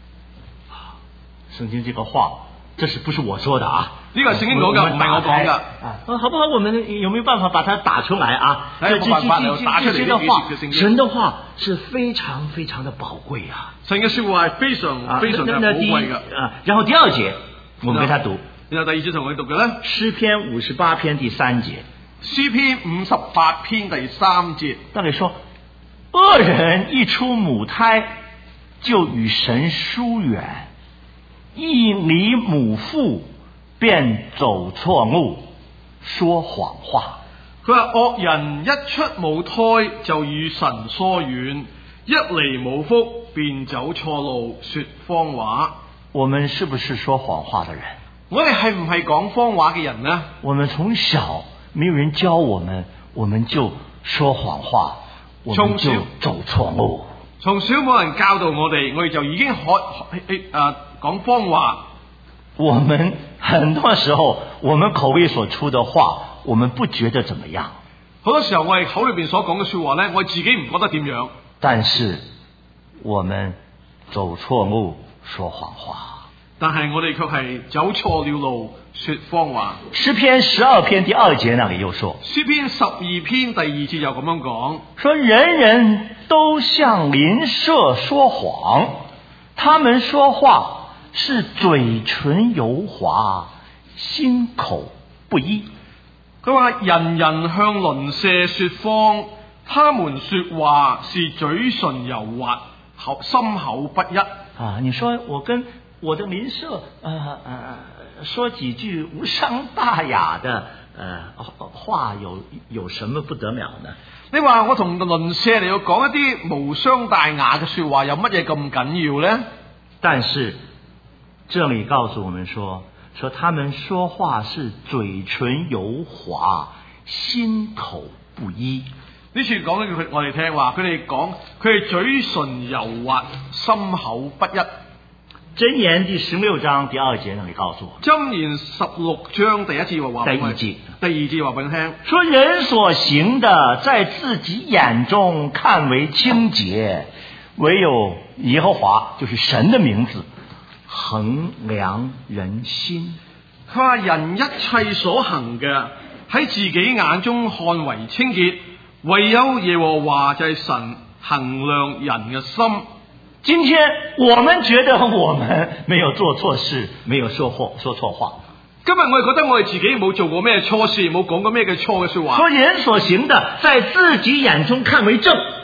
聖經這個話，這是不是我說的啊？ 呢個係聖經講噶，唔係我講噶。 啊，好不好？我們有沒有辦法把它打出來啊？ 這這這這打出來的話， 神的話是非常非常的寶貴啊！ 神嘅說話係非常非常嘅寶貴噶。 啊，然後第二節，我們給他讀。 然後第二節同佢讀嘅咧， 詩篇五十八篇第三節。 詩篇五十八篇第三節， 那裡說，惡人一出母胎就與神疏遠，一離母腹便走錯路，說謊話。 佢話惡人一出母胎就與神疏遠，一離母腹便走錯路，說謊話。 我們是不是說謊話的人？ 我哋係唔係講謊話嘅人呢？ 我們從小沒有人教我們，我們就說謊話，我們就走錯路。 從小冇人教導我哋，我哋就已經學誒誒講謊話。 我們很多時候，我們口裏所出的話，我們不覺得怎麼樣。 好多時候我哋口裏邊所講嘅說話咧，我自己唔覺得點樣。 但是我們走錯路，說謊話。 但係我哋卻係走錯了路，說謊話。 詩篇十二篇第二節那裡又說， 詩篇十二篇第二節又咁樣講， 說人人都向鄰舍說謊，他們說話是嘴唇油滑，心口不一。 佢話人人向鄰舍說謊，他們說話是嘴唇油滑，口心口不一。 啊，你說我跟我的鄰舍，呃呃，說幾句無傷大雅的，呃話有有什麼不得了呢？ 你話我同鄰舍嚟要講一啲無傷大雅嘅說話，有乜嘢咁緊要呢？ 但是這裡告訴我們說，說他們說話是嘴唇油滑，心口不一。 呢處講咗佢我哋聽話，佢哋講佢哋嘴唇油滑，心口不一。 箴言第十六章第二節那裡告訴我， 箴言十六章第一節話， 第二節， 第二節話俾你聽， 說人所行的，在自己眼中看為清潔，唯有耶和華，就是神的名字，衡量人心。 佢話人一切所行嘅喺自己眼中看為清潔，唯有耶和華就係神衡量人嘅心。 今天我們覺得我們沒有做錯事，沒有說錯說錯話。 今日我哋覺得我哋自己冇做過咩錯事，冇講過咩嘅錯嘅說話。 說人所行的，在自己眼中看為正。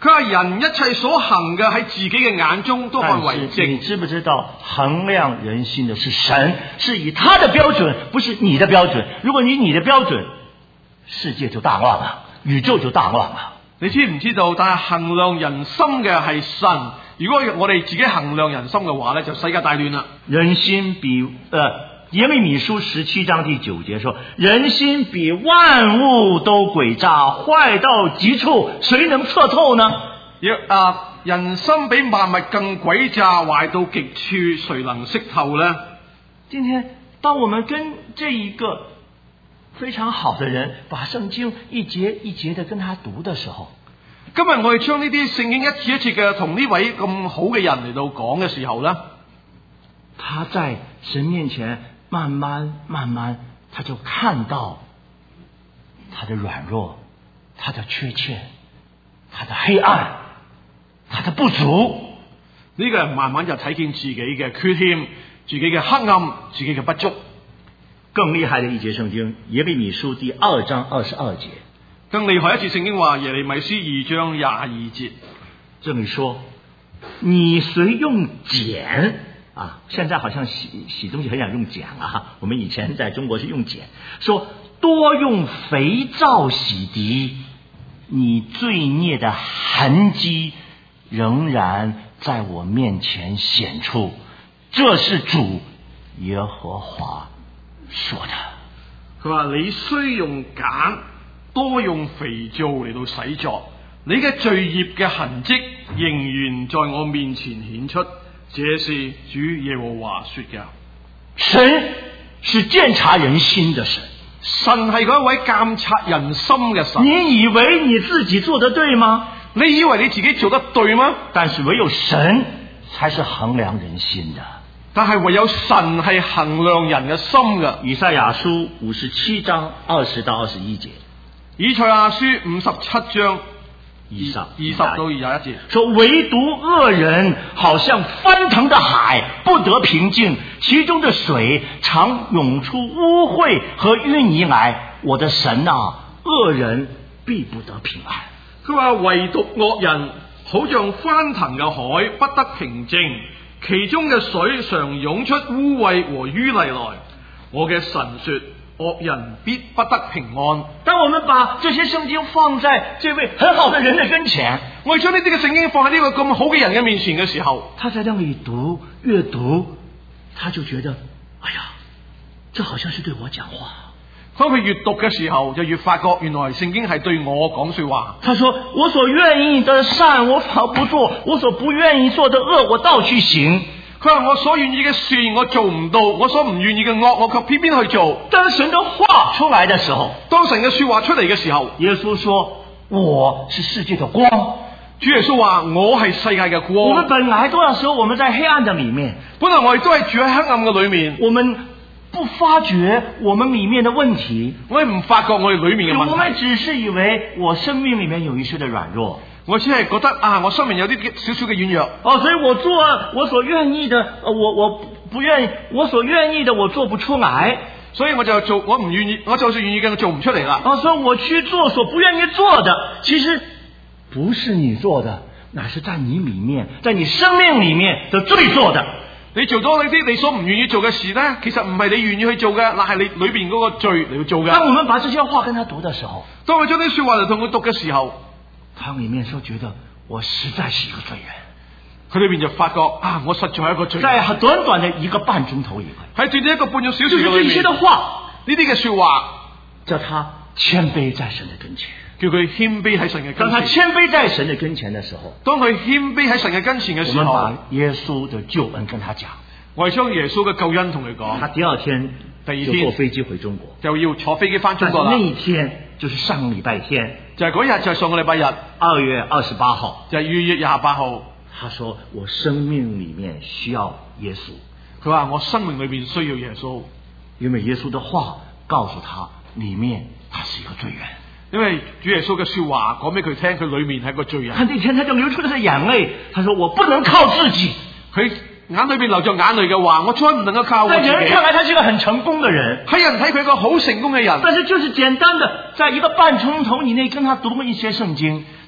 佢話人一切所行嘅喺自己嘅眼中都看為但是你正。 知不知道衡量人心的是神，是以他的標準，不是你的標準。如果你你的標準，世界就大亂了，宇宙就大亂了。 你知唔知道？但係衡量人心嘅係神。如果我哋自己衡量人心嘅話咧，就世界大亂啦。 人心比呃。耶利米書十七章第九節說：人心比萬物都詭詐，壞到極處，誰能測透呢？ 啊，人心比萬物更詭詐，壞到極處，誰能識透呢？ 今天當我們跟這一個非常好的人把聖經一節一節的跟他讀的時候， 今日我哋將呢啲聖經一節一節嘅同呢位咁好嘅人嚟到講嘅時候呢， 他在神面前慢慢慢慢，他就看到他的軟弱，他的缺欠，他的黑暗，他的不足。 呢個人慢慢就睇見自己嘅缺欠，自己嘅黑暗，自己嘅不足。 更厲害的一節聖經，耶利米書第二章二十二節。 更厲害一節聖經話，耶利米書二章廿二節， 這裡說：你誰用鹼啊，現在好像洗洗東西很想用鹼啊，我們以前在中國是用鹼，說多用肥皂洗滌，你罪孽的痕跡仍然在我面前顯出，這是主耶和華說的。 佢話你雖用鹼，多用肥皂嚟到洗濯，你嘅罪孽嘅痕跡仍然在我面前顯出，這是主耶和華說嘅。 神是鑒察人心的神， 神係嗰一位鑒察人心嘅神。 你以為你自己做得對嗎？ 你以為你自己做得對嗎？ 但是唯有神才是衡量人心的。 但係唯有神係衡量人嘅心嘅。 以賽亞書五十七章二十到二十一節。 以賽亞書五十七章二十二十到二十一節， 說唯獨惡人好像翻騰的海，不得平靜，其中的水常湧出污穢和淤泥來。我的神啊，惡人必不得平安。 佢話唯獨惡人好像翻騰嘅海，不得平靜，其中嘅水常湧出污穢和淤泥來。我嘅神說，惡人必不得平安。 當我們把這些聖經放在這位很好的人的跟前， 我哋將呢啲嘅聖經放喺呢個咁好嘅人嘅面前嘅時候， 他在那裏讀越讀，他就覺得，哎呀，這好像是對我講話。 當佢越讀嘅時候，就越發覺原來聖經係對我講說話。 他說：我所願意的善我反不做，我所不願意做的惡我倒去行。 佢話我所願意嘅善我做唔到，我所唔願意嘅惡我卻偏偏去做。 當神的話出來的時候， 當神嘅說話出嚟嘅時候， 耶穌說：我是世界的光。 主耶穌話我係世界嘅光。 我們本來多少時候我們在黑暗的裏面， 本來我哋都係住喺黑暗嘅裏面， 我們不發覺我們裏面的問題， 我哋唔發覺我哋裏面嘅問題， 我們只是以為我生命裏面有一些的軟弱。 我只係覺得啊，我生命有啲少少嘅軟弱， 哦，所以我做我所願意的，我我不願意，我所願意的我做不出來， 所以我就做我唔願意，我就算願意嘅我做唔出嚟啦。 哦，所以我去做所不願意做的，其實不是你做的，乃是在你裏面，在你生命裏面的罪做的。 你做咗你啲你所唔願意做嘅事呢，其實唔係你願意去做嘅，那係你裏邊嗰個罪嚟去做嘅。 當我們把這些話跟他讀的時候， 當我將啲說話嚟同佢讀嘅時候， 他裏面說覺得我實在是一個罪人， 佢裏邊就發覺啊，我實在係一個罪人。 在短短的一個半鐘頭以內， 喺短短一個半個小時就是這些的話， 呢啲嘅說話， 叫他謙卑在神的跟前， 叫佢謙卑喺神嘅跟前。 當他謙卑在神的跟前的時候， 當佢謙卑喺神嘅跟前嘅時候， 我們把耶穌的救恩跟他講， 我係將耶穌嘅救恩同佢講。 他第二天第二天就坐飛機回中國， 就要坐飛機翻中國啦。 那一天就是上個禮拜天， 就係嗰日，就係上個禮拜日， 二月二十八號， 就係二月廿八號。 他說我生命裏面需要耶穌， 佢話我生命裏面需要耶穌， 因為耶穌的話告訴他裏面他是一個罪人。 因為主耶穌嘅說話講俾佢聽，佢裏面係個罪人。 他那天他就流出了眼淚，他說我不能靠自己。 佢眼裏邊流着眼淚嘅話，我再唔能夠靠我自己。 在人看來，他是一個很成功的人。 喺人睇佢一個好成功嘅人， 但是就是簡單的，在一個半鐘頭以內跟他讀一些聖經，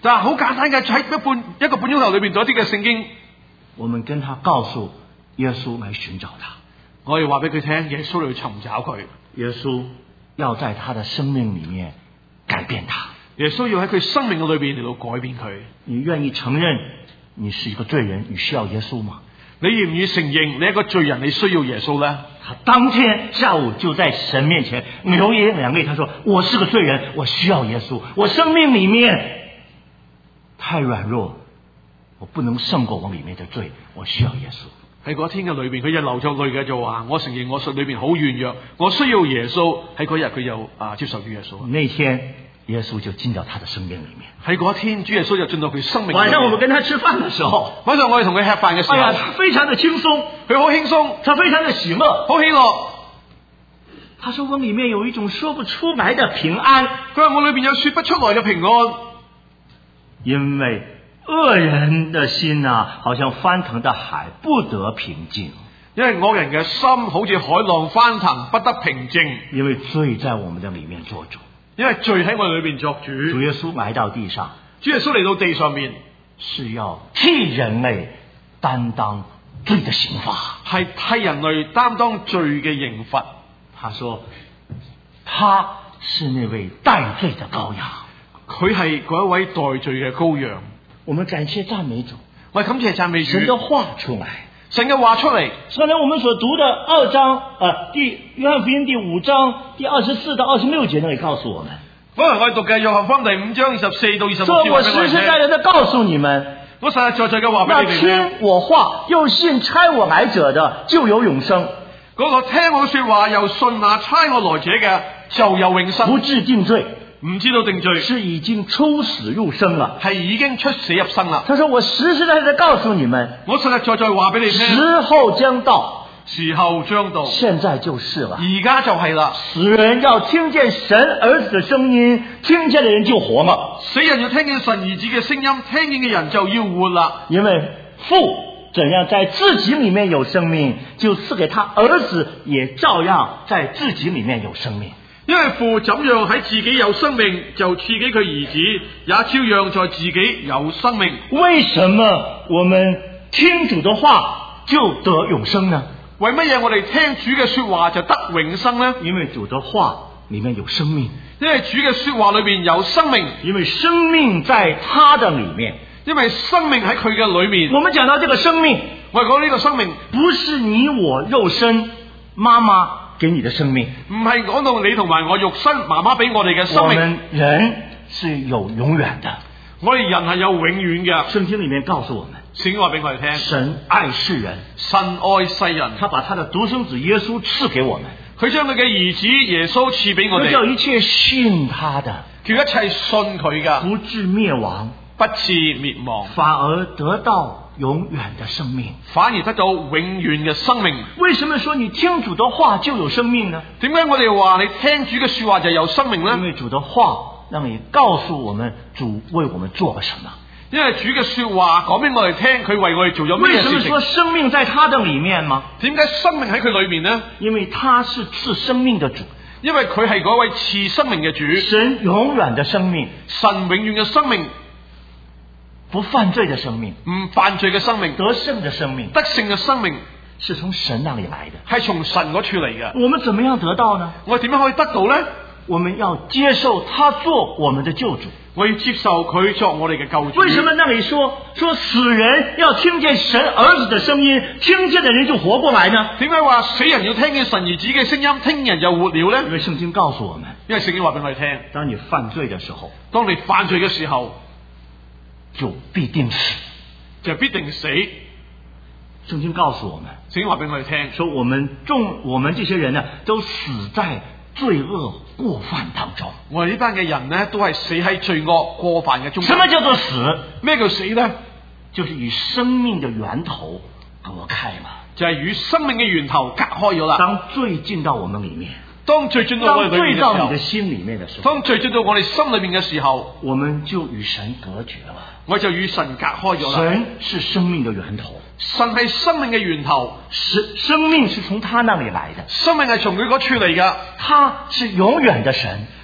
但係好簡單嘅，喺一半一個半鐘頭裏邊讀一啲嘅聖經， 我們跟他告訴耶穌來尋找他， 我哋話俾佢聽，耶穌嚟尋找佢， 耶穌要在他的生命裏面改變他， 耶穌要喺佢生命嘅裏邊嚟到改變佢。 你願意承認你是一個罪人，你需要耶穌嗎？ 你願唔願意承認你係一個罪人，你需要耶穌呢？ 他當天下午就在神面前流眼淚，他說我是個罪人，我需要耶穌，我生命裏面太軟弱，我不能勝過我裏面的罪，我需要耶穌。 喺嗰天嘅裏邊，佢就流咗淚嘅就話：我承認我信裏邊好軟弱，我需要耶穌。喺嗰日佢又啊接受咗耶穌。 那天耶穌就進到他的生命裏面。 喺嗰一天，主耶穌就進到佢生命裏面。 晚上我們跟他吃飯的時候， 晚上我哋同佢吃飯嘅時候， 哎呀，他非常的輕鬆， 佢好輕鬆， 他非常的喜樂， 好喜樂。 他說我裏面有一種說不出來的平安。 佢話我裏邊有說不出來嘅平安， 因為惡人的心啊，好像翻騰的海，不得平靜。 因為惡人嘅心好似海浪翻騰，不得平靜。 因為罪在我們的裏面做主。 因為罪喺我哋裏邊作主。 主耶穌來到地上， 主耶穌嚟到地上面， 是要替人類擔當罪的刑罰， 係替人類擔當罪嘅刑罰。 他說他是那位代罪的羔羊， 佢係嗰一位代罪嘅羔羊。 我們感謝讚美主， 我哋感謝讚美主。 神的話出來， 神嘅話出嚟。 剛才我們所讀的二章，呃，第約翰福音第五章第二十四到二十六節，那裡告訴我們。 可能我哋讀嘅約翰福音第五章二十四到二十六節。 說我實實在在的告訴你們， 我實實在在嘅話俾你哋聽。 那聽我話又信差我來者的，就有永生。 嗰個聽我說話又信那差我來者嘅，就有永生。 不至定罪， 唔知道定罪， 是已經出死入生了， 係已經出死入生啦。 他說我實實在在的告訴你們， 我實實在在話俾你聽， 時候將到， 時候將到， 現在就是了， 而家就係啦。 死人要聽見神兒子的聲音，聽見的人就活了。 死人要聽見神兒子嘅聲音，聽見嘅人就要活啦。 因為父怎樣在自己裏面有生命，就賜給他兒子也照樣在自己裏面有生命。 因為父怎樣喺自己有生命，就賜給佢兒子，也照樣在自己有生命。 為什麼我們聽主的話就得永生呢？ 為乜嘢我哋聽主嘅說話就得永生呢？ 因為主的話裏面有生命， 因為主嘅說話裏邊有生命， 因為生命在他的裏面， 因為生命喺佢嘅裏面。 我們講到這個生命， 我哋講呢個生命， 不是你我肉身媽媽給你的生命， 唔係講到你同埋我肉身媽媽俾我哋嘅生命。 我們人是有永遠的， 我哋人係有永遠嘅。 聖經裏面告訴我們， 聖經話俾我哋聽， 神愛世人， 神愛世人， 他把他的獨生子耶穌賜給我們， 佢將佢嘅兒子耶穌賜俾我哋， 叫一切信他的， 叫一切信佢嘅， 不至滅亡， 不至滅亡， 反而得到永遠的生命， 反而得到永遠嘅生命。 為什麼說你聽主的話就有生命呢？ 點解我哋話你聽主嘅說話就有生命呢？ 因為主的話讓你告訴我們主為我們做了什麼。 因為主嘅說話講俾我哋聽，佢為我哋做咗咩事情？ 為什麼說生命在他的裏面嗎？ 點解生命喺佢裏面呢？ 因為他是賜生命的主， 因為佢係嗰位賜生命嘅主， 神永遠的生命， 神永遠嘅生命， 不犯罪的生命， 唔犯罪嘅生命， 得勝的生命， 得勝嘅生命， 是從神那裏來的， 係從神嗰處嚟嘅。 我們怎麼樣得到呢？ 我點樣可以得到呢？ 我們要接受他做我們的救主， 我要接受佢作我哋嘅救主。 為什麼那裏說說死人要聽見神兒子的聲音，聽見的人就活過來呢？ 點解話死人要聽見神兒子嘅聲音，聽人就活了呢？ 因為聖經告訴我們， 因為聖經話俾我哋聽， 當你犯罪的時候， 當你犯罪嘅時候， 就必定死， 就必定死。 聖經告訴我們， 聖經話俾我哋聽， 說我們眾我們這些人呢，都死在罪惡過犯當中。 我哋呢班嘅人呢，都係死喺罪惡過犯嘅中間。 什麼叫做死？ 咩叫死呢？ 就是與生命的源頭隔開嘛， 就係與生命嘅源頭隔開咗啦。 當罪進到我們裏面， 當罪進到我哋裏面嘅時候， 當罪到你的心裏面的時候， 當罪進到我哋心裏面嘅時候， 我們就與神隔絕了。 我就與神隔開咗啦。 神是生命的源頭， 神係生命嘅源頭， 是生命是從他那裏來的， 生命係從佢嗰處嚟噶。 他是永遠的神，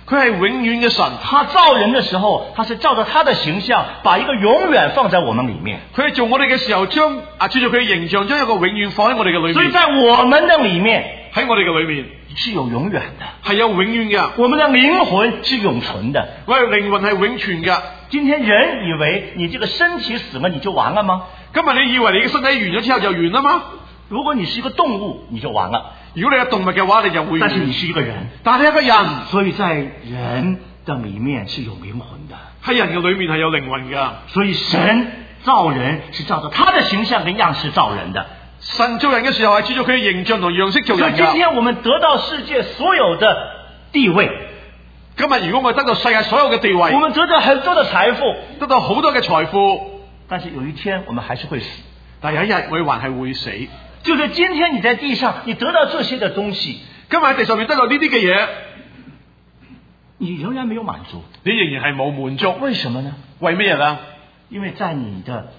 佢係永遠嘅神。 他造人的時候，他是照着他的形象，把一個永遠放在我們裏面。 佢係做我哋嘅時候，將啊照住佢嘅形象，將一個永遠放喺我哋嘅裏面。 所以在我們的裏面， 喺我哋嘅裏面是有永遠的， 係有永遠嘅。 我們的靈魂是永存的。 我哋靈魂係永存嘅。 今天人以為你這個身體死了你就完了嗎？ 今日你以為你嘅身體完咗之後就完啦嗎？ 如果你是一個動物，你就完了。 如果你係動物嘅話，你就會完。 但是你是一個人， 但係一個人， 所以在人的裏面是有靈魂的。 喺人嘅裏面係有靈魂㗎。 所以神造人是照着他的形象跟樣式造人的。 神造人嘅時候係照住佢嘅形象同樣式造人㗎。 所以今天我們得到世界所有的地位。 今日如果我哋得到世界所有嘅地位， 我們得到很多的財富， 得到好多嘅財富， 但是有一天我們還是會死。 但有一日我哋還係會死。 就是今天你在地上，你得到這些的東西， 今日喺地上面得到呢啲嘅嘢， 你仍然沒有滿足， 你仍然係冇滿足。 為什麼呢？ 為咩嘢啊？ 因為在你的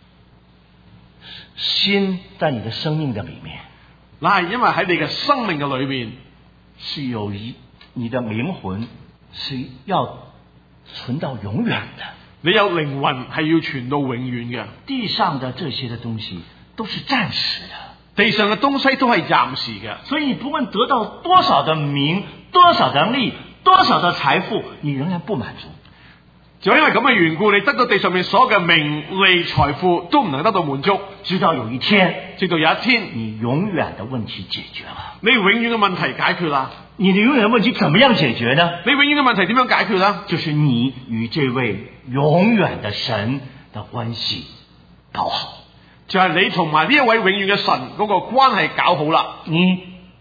心，在你的生命的裏面， 那係因為喺你嘅生命嘅裏面， 是有一你的靈魂是要存到永遠的。 你有靈魂係要存到永遠嘅。 地上的這些的東西都是暫時的。 地上嘅東西都係暫時嘅， 所以你不論得到多少的名、多少的利、多少的財富，你仍然不滿足。 就因為咁嘅緣故，你得到地上面所有嘅名利財富都唔能得到滿足， 直到有一天， 直到有一天， 你永遠的問題解決了。 你永遠嘅問題解決啦。 你的永遠的問題怎麼樣解決呢？ 你永遠嘅問題點樣解決呢？ 就是你與這位永遠的神的關係搞好。 就係你同埋呢一位永遠嘅神嗰個關係搞好啦。 你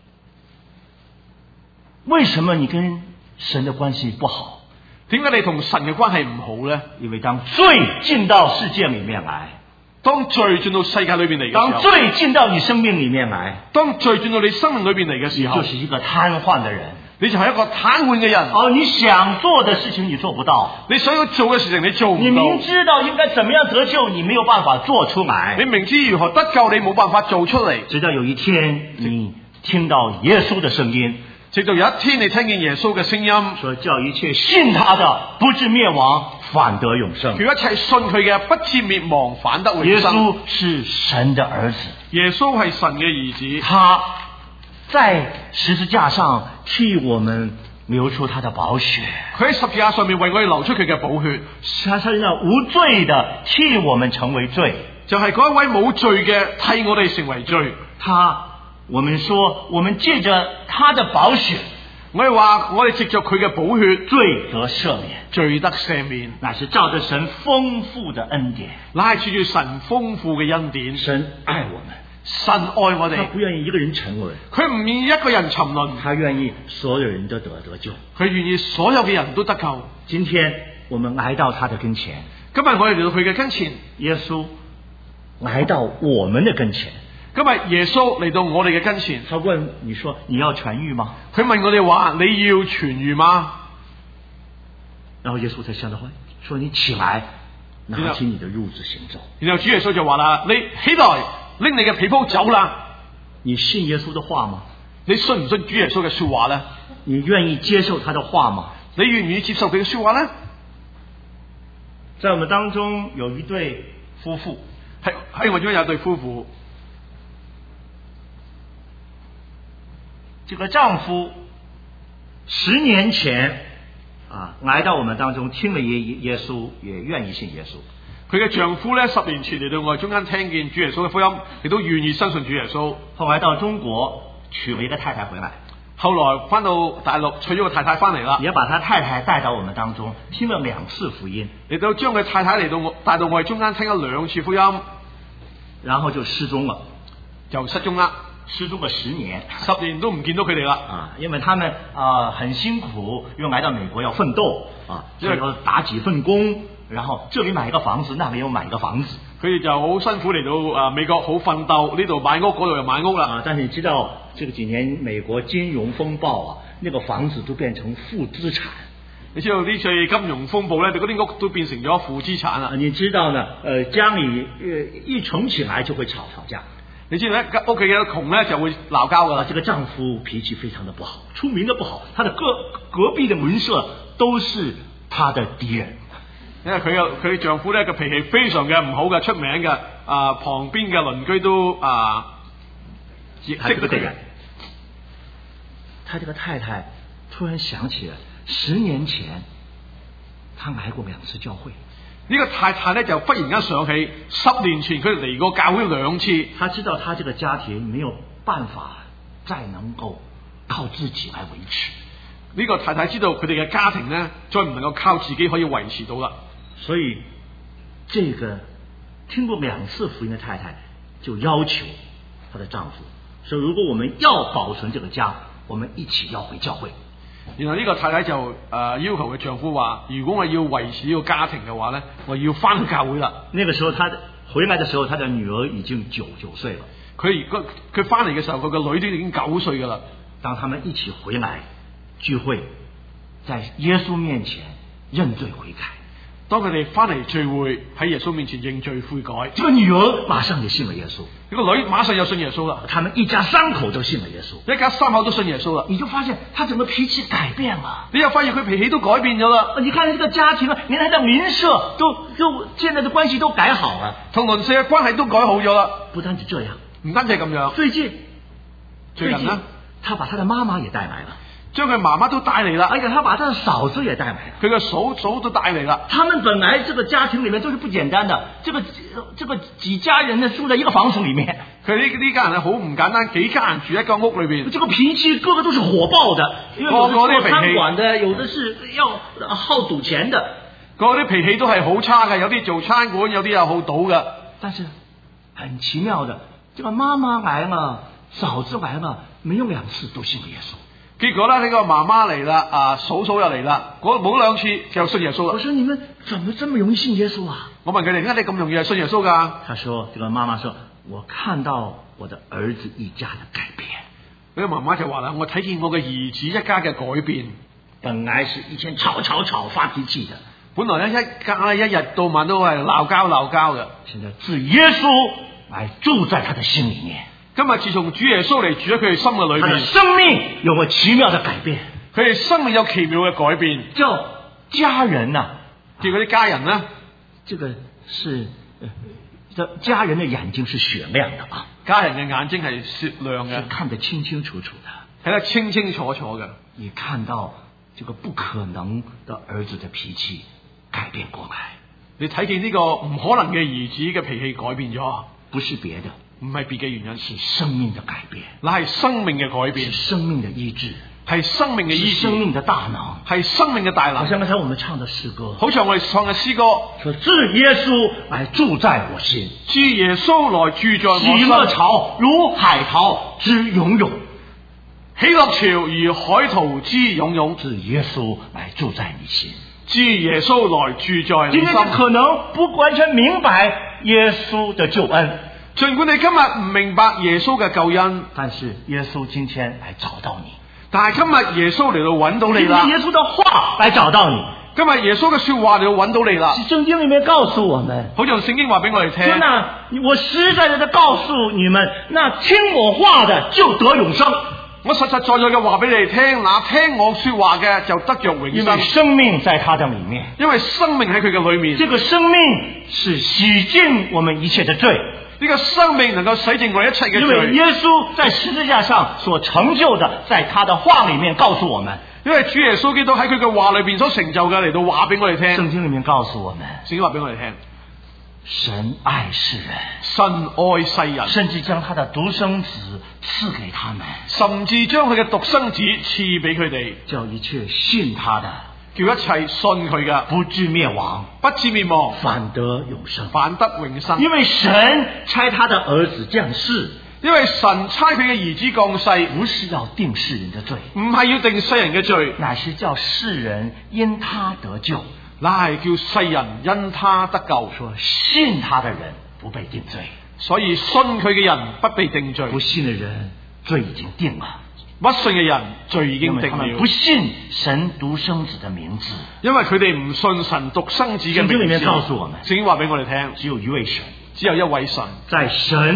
為什麼你跟神的關係不好？ 點解你同神嘅關係唔好呢？ 因為當罪進到世界裏面來， 當罪進到世界裏面嚟嘅時候， 當罪進到你生命裏面來， 當罪進到你生命裏邊嚟嘅時候， 你就是一個癱瘓的人， 你就係一個癱瘓嘅人。 哦，你想做的事情你做不到， 你想要做嘅事情你做唔到， 你明知道應該怎麼樣得救，你沒有辦法做出來， 你明知如何得救，你冇辦法做出嚟。 直到有一天你聽到耶穌的聲音， 直到有一天你聽見耶穌嘅聲音， 說叫一切信他的不至滅亡，反得永生。 叫一切信佢嘅不至滅亡，反得永生。 耶穌是神的兒子， 耶穌係神嘅兒子， 他在十字架上替我們流出他的寶血， 佢喺十字架上面為我哋流出佢嘅寶血， 他身上無罪的替我們成為罪， 就係嗰一位冇罪嘅替我哋成為罪。 他我們說我們借着他的寶血， 我哋話我哋藉着佢嘅寶血， 罪得赦免， 罪得赦免， 乃是照着神豐富的恩典， 乃係照住神豐富嘅恩典。 神愛我們， 神愛我哋， 他不願意一個人沉淪， 佢唔願意一個人沉淪， 他願意所有人都得得救， 佢願意所有嘅人都得救。 今天我們來到他的跟前， 今日我哋嚟到佢嘅跟前， 耶穌來到我們的跟前， 今日耶穌嚟到我哋嘅跟前， 他問你說你要痊愈嗎？ 佢問我哋話你要痊愈嗎？ 然後耶穌才向他說，說你起來，拿起你的褥子行走。 然後主耶穌就話啦，你起來拎你嘅被鋪走啦。 你信耶穌的話嗎？ 你信唔信主耶穌嘅說話呢？ 你願意接受他的話嗎？ 你願唔願意接受佢嘅說話呢？ 在我們當中有一對夫婦， 喺喺我中間有一對夫婦， 這個丈夫十年前啊來到我們當中，聽了耶耶穌，也願意信耶穌。 佢嘅丈夫咧，十年前嚟到我哋中間聽見主耶穌嘅福音，亦都願意相信主耶穌。 後來到中國娶了一個太太回來， 後來翻到大陸娶咗個太太翻嚟啦， 也把他太太帶到我們當中，聽了兩次福音， 嚟到將佢太太嚟到我帶到我哋中間聽咗兩次福音， 然後就失蹤了， 就失蹤啦， 失蹤了十年， 十年都唔見到佢哋啦。 啊，因為他們啊、呃、很辛苦，又來到美國要奮鬥啊，所以要打幾份工。然後這裏買一個房子，那裏又買一個房子， 佢哋就好辛苦嚟到啊美國好奮鬥，呢度買屋，嗰度又買屋啦。 啊，但是你知道，這個幾年美國金融風暴啊，那個房子都變成負資產。 你知道呢次金融風暴咧，嗰啲屋都變成咗負資產啦。 你知道呢？呃，家裏呃一窮起來就會吵吵架。 你知道咧，屋企嘅窮咧就會鬧交噶啦。 这个丈夫脾氣非常的不好，出名的不好，他的隔隔壁的鄰舍都是他的敵人。 因為佢嘅佢丈夫咧個脾氣非常嘅唔好嘅，出名嘅啊，旁邊嘅鄰居都啊識得佢嘅。 他這個太太突然想起了十年前，他來過兩次教會。 呢個太太咧就忽然間想起十年前佢嚟過教會兩次。 他知道他這個家庭沒有辦法再能夠靠自己來維持。 呢個太太知道佢哋嘅家庭咧，再唔能夠靠自己可以維持到啦。 所以，這個聽過兩次福音的太太就要求她的丈夫說：如果我們要保存這個家，我們一起要回教會。 然後呢個太太就誒、呃、要求佢丈夫話：如果我要維持呢個家庭嘅話咧，我要翻去教會啦。 那個時候，他回來的時候，他的女兒已經九九歲了。 佢佢佢翻嚟嘅時候，佢個女都已經九歲噶啦。 當他們一起回來聚會，在耶穌面前認罪悔改。 當佢哋翻嚟聚會喺耶穌面前認罪悔改， 這個女兒馬上就信了耶穌， 呢個女馬上就信耶穌啦。 他們一家三口都信了耶穌， 一家三口都信耶穌啦。 你就發現他整個脾氣改變了， 你又發現佢脾氣都改變咗啦。 你看這個家庭啊，連他的鄰舍都都現在的關係都改好了， 同鄰舍嘅關係都改好咗啦。 不單止這樣， 唔單止咁樣， 最近最近呢， 他把他的媽媽也帶來了。 將佢媽媽都帶嚟啦， 而且他把他的嫂子也帶來了， 佢嘅嫂嫂都帶嚟啦。 他們本來這個家庭裏面都是不簡單的，這個這個幾家人呢住在一個房子裏面。 佢呢呢家人係好唔簡單，幾家人住一個屋裏邊。 這個脾氣個個都是火爆的，因為有的是做餐館的，有的是要好賭錢的， 嗰啲脾氣都係好差嘅，有啲做餐館，有啲又好賭嘅。 但是很奇妙的，這個媽媽來了，嫂子來了，沒有兩次都信了耶穌。 結果咧，呢個媽媽嚟啦，啊嫂嫂又嚟啦，嗰冇兩次就信耶穌啦。 我說你們怎麼這麼容易信耶穌啊？ 我問佢哋點解你咁容易係信耶穌噶？ 他說：這個媽媽說，我看到我的兒子一家的改變。 呢個媽媽就話啦，我睇見我嘅兒子一家嘅改變。 本來是以前吵吵吵發脾氣的， 本來咧一家咧一日到晚都係鬧交鬧交嘅。 現在自耶穌來住在他的心裏面。 今日自從主耶穌嚟住喺佢哋心嘅裏邊， 生命有個奇妙的改變， 佢哋生命有奇妙嘅改變。 叫家人啊， 叫嗰啲家人呢， 這個是，這家人的眼睛是雪亮的啊， 家人嘅眼睛係雪亮嘅， 看得清清楚楚的， 睇得清清楚楚嘅。 你看到這個不可能的兒子的脾氣改變過來， 你睇見呢個唔可能嘅兒子嘅脾氣改變咗， 不是別的。 唔係別嘅原因， 是生命的改變， 那係生命嘅改變， 是生命的醫治， 係生命嘅醫治， 生命的大能， 係生命嘅大能。 好像剛才我們唱的詩歌， 好似我哋唱嘅詩歌， 說自耶穌來住在我心， 自耶穌來住在我心， 喜樂潮如海濤之湧湧， 喜樂潮如海濤之湧湧， 自耶穌來住在你心， 自耶穌來住在你心。 今天你可能不完全明白耶穌的救恩。 儘管你今日唔明白耶穌嘅救恩， 但是耶穌今天來找到你。 但係今日耶穌嚟到揾到你啦。 耶穌的話來找到你。 今日耶穌嘅說話嚟到揾到你啦。 聖經裏面告訴我們， 好像聖經話俾我哋聽。 說那我實在在告訴你們，那聽我話的就得永生。 我實實在在嘅話俾你哋聽，那聽我說話嘅就得着永生。 因為生命在他的裏面， 因為生命喺佢嘅裏面。 這個生命是洗淨我們一切的罪。 呢個生命能夠洗淨我一切嘅罪。 因為耶穌在十字架上所成就的，在他的話裏面告訴我們。 因為主耶穌基督喺佢嘅話裏邊所成就嘅，嚟到話俾我哋聽。 聖經裏面告訴我們， 聖經話俾我哋聽， 神愛世人， 神愛世人， 甚至將他的獨生子賜給他們， 甚至將佢嘅獨生子賜俾佢哋， 叫一切信他的， 叫一切信佢嘅不至滅亡， 不至滅亡， 反得永生， 反得永生。 因為神差他的兒子降世， 因為神差佢嘅兒子降世， 不是要定世人的罪， 唔係要定世人嘅罪， 乃是叫世人因他得救， 乃係叫世人因他得救。 說信他的人不被定罪， 所以信佢嘅人不被定罪， 不信的人罪已經定了。 不信嘅人罪已經定了， 不信神獨生子的名字， 因為佢哋唔信神獨生子嘅名字。 聖經裏面告訴我們， 聖經話俾我哋聽， 只有一位神， 只有一位神， 在神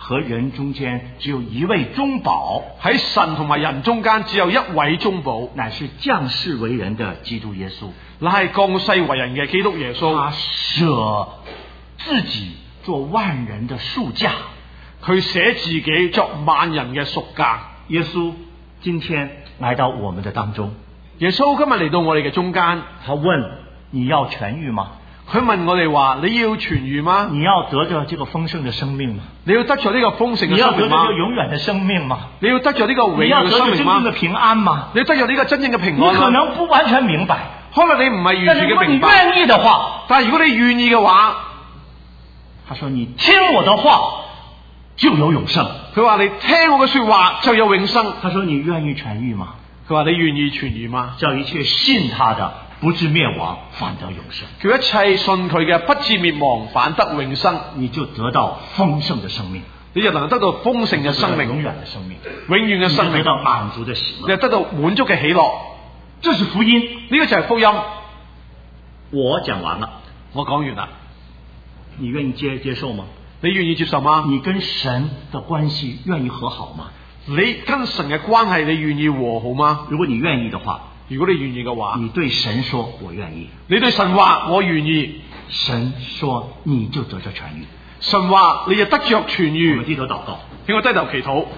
和人中間只有一位中保， 喺神同埋人中間只有一位中保， 乃是降世為人的基督耶穌。 乃係降世為人嘅基督耶穌。 他捨自己做萬人的贖價， 佢捨自己作萬人嘅贖價。 耶穌今天來到我們的當中， 耶穌今日嚟到我哋嘅中間， 他問你要痊愈嗎？ 佢問我哋話：你要痊愈嗎？ 你要得着這個豐盛的生命嗎？ 你要得着呢個豐盛嘅你要生命嗎得着這個？永遠的生命嗎？ 你要得着呢個永你要遠嘅得着真正生命嗎的？平安嗎？ 你要得着呢個真正嘅平你可安嗎？ 能不完全明白， 可能你唔係完但是如果你全嘅明白， 願意的話， 但係如果你願意嘅話， 他說你聽我的話就有永生。 佢話你聽我嘅說話就有永生。 他說你願意痊愈嗎？ 佢話你願意痊愈嗎？ 叫一切信他的不至滅亡，反得永生。 叫一切信佢嘅不至滅亡，反得永生。 你就得到豐盛的生命， 你就能得到豐盛嘅生命， 永遠的生命， 永遠嘅生命， 你就得到滿足的喜樂， 你就得到滿足嘅喜樂。 這是福音。 呢個就係福音。 我講完了， 我講完啦， 你願意接接受嗎？ 你願意接受嗎？ 你跟神的關係願意和好嗎？ 你跟神嘅關係，你願意和好嗎？ 如果你願意的話， 如果你願意嘅話， 你對神說我願意， 你對神話我願意， 神說你就得着痊愈。 神話你就得着痊我們愈。 低頭禱告， 請我低頭祈禱。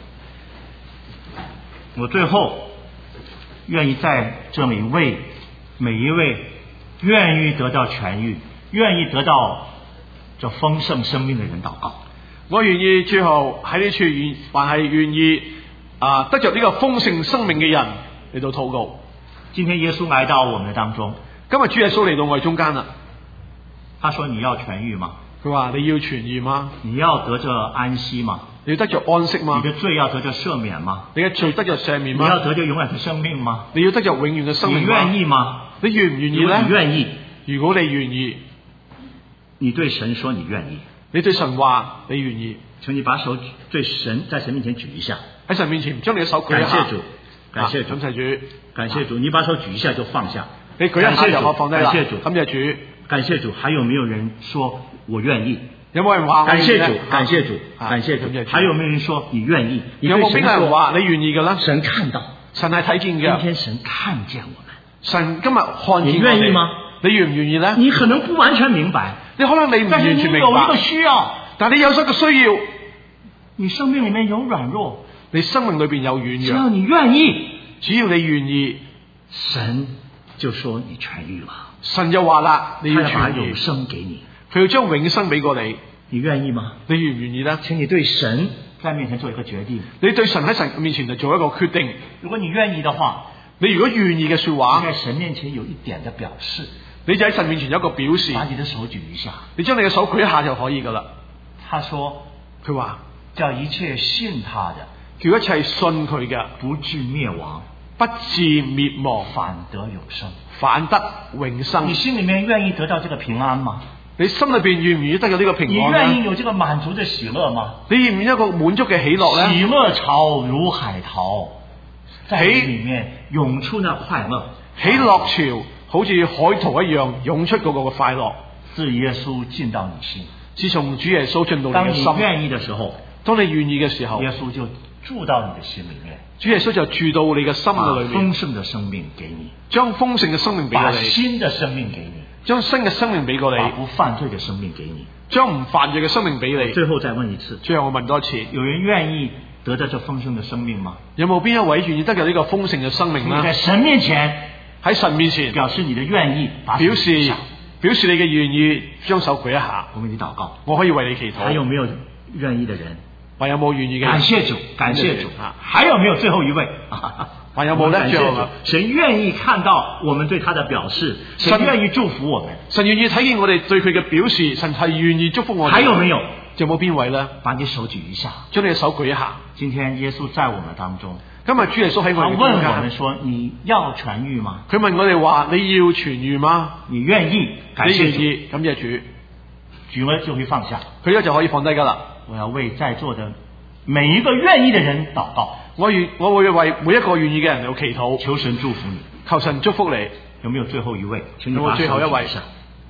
我最後願意在這裡為每一位願意得到痊愈、願意得到這豐盛生命的人禱告。 我願意最後喺呢處願，還係願意啊得着呢個豐盛生命嘅人嚟到禱告。 今天耶穌來到我們的當中， 今日主耶穌嚟到我哋中間啦。 他說你要痊愈嗎？ 佢話你要痊愈嗎？ 你要得着安息嗎？ 你要得着安息嗎？ 你的罪要得着赦免嗎？ 你嘅罪得着赦免你要嗎？ 得着永遠的生命嗎？ 你要得着永遠嘅生你命嗎？ 願意嗎？ 你願唔願意如果你呢？ 願意， 如果你願意， 你對神說你願意， 你對神話你願意， 請你把手對神在神面前舉一下， 喺神面前將你嘅手舉一下。 感謝主，感謝主， 感謝主， 感謝主，你把手舉一下就放下。 你舉一下就可放低啦。 感謝主， 感謝主， 感謝主。還有沒有人說我願意？ 有冇人話我願意呢？ 感謝主，感謝主， 啊感謝主感謝。主還有沒有人說你願意？你有冇邊個人對神說話你願意嘅咧？ 神看到， 神係睇見今嘅。 天神看見我們。 神今日看見我哋。 你願意嗎？ 你願唔願意咧？ 你可能不完全明白， 你可能你唔但是完全明你有一個白， 需要， 但你有咗個需要， 你生命裏面有軟弱， 你生命裏邊有軟弱， 只要你願意， 只要你願意， 神就說你痊愈了， 神就話啦，你要他要把痊愈永，生給你， 佢要將永生俾過你， 你願意嗎？ 你願唔願意咧？ 請你對神在面前做一個決定。 你對神喺神面前就做一個決定。 如果你願意的話， 你如果願意嘅說你話， 在神面前有一點的表示， 你就喺神面前有一個表示， 把你的手舉一下。 你將你嘅手舉一下就可以噶啦。 他說佢話叫一切信他的叫一切信佢嘅不至滅亡， 不至滅亡， 反得永生。 反得永生。 你心裏面願意得到這個平安嗎？ 你心裏邊願唔願意得有呢個平你安呢？ 願意有這個滿足的喜樂嗎？ 你願唔願意一個滿足嘅喜樂呢？ 喜樂潮如海濤，在你裏面湧出那快樂。 喜樂潮好似海濤一樣湧出嗰個嘅快樂。 是耶穌進到你心， 自從主耶穌進到你當你嘅心， 願意的時候， 當你願意嘅時候， 耶穌就住到你的心裏面， 主耶穌就住到你嘅心把嘅裏面， 豐盛的生命給你， 將豐盛嘅生命俾把過你， 新的生命給你， 將新嘅生命俾過把你， 不犯罪的生命給你。 將唔犯罪嘅生命俾你。 最後再問一次， 最後我問多一次， 有人願意得到這豐盛的生命嗎？ 有冇邊一位願意得到呢個豐盛嘅生命呢？ 你在神面前喺神面前表示你的願意，把手表示舉一下表示你嘅願意，將手舉一下， 我為你禱告。 我可以為你祈禱。 還有沒有願意的人？ 還有冇願意嘅人？ 感謝主，感謝主啊！ 還有沒有最後一位？ 還有冇呢？ 感謝主最後啊， 神願意看到我們對他的表示，神願意祝福我們。 神願意睇見我哋對佢嘅表示，神係願意祝福我哋。 還有沒有？ 仲有冇邊位呢？ 把你手舉一下， 將你嘅手舉一下。 今天耶穌在我們當中， 今日主耶穌喺我哋他問我們中間， 說：你要痊愈嗎？ 佢問我哋話：你要痊愈嗎？ 你願意？感你謝主， 願意？感謝主， 舉了就會放下。 佢一就可以放低噶啦。 我要為在座的每一個願意的人禱告， 我願我會為每一個願意嘅人嚟祈禱， 求神祝福你。 求神祝福你。 有沒有最後一位？請你有冇把手最後一位舉一下。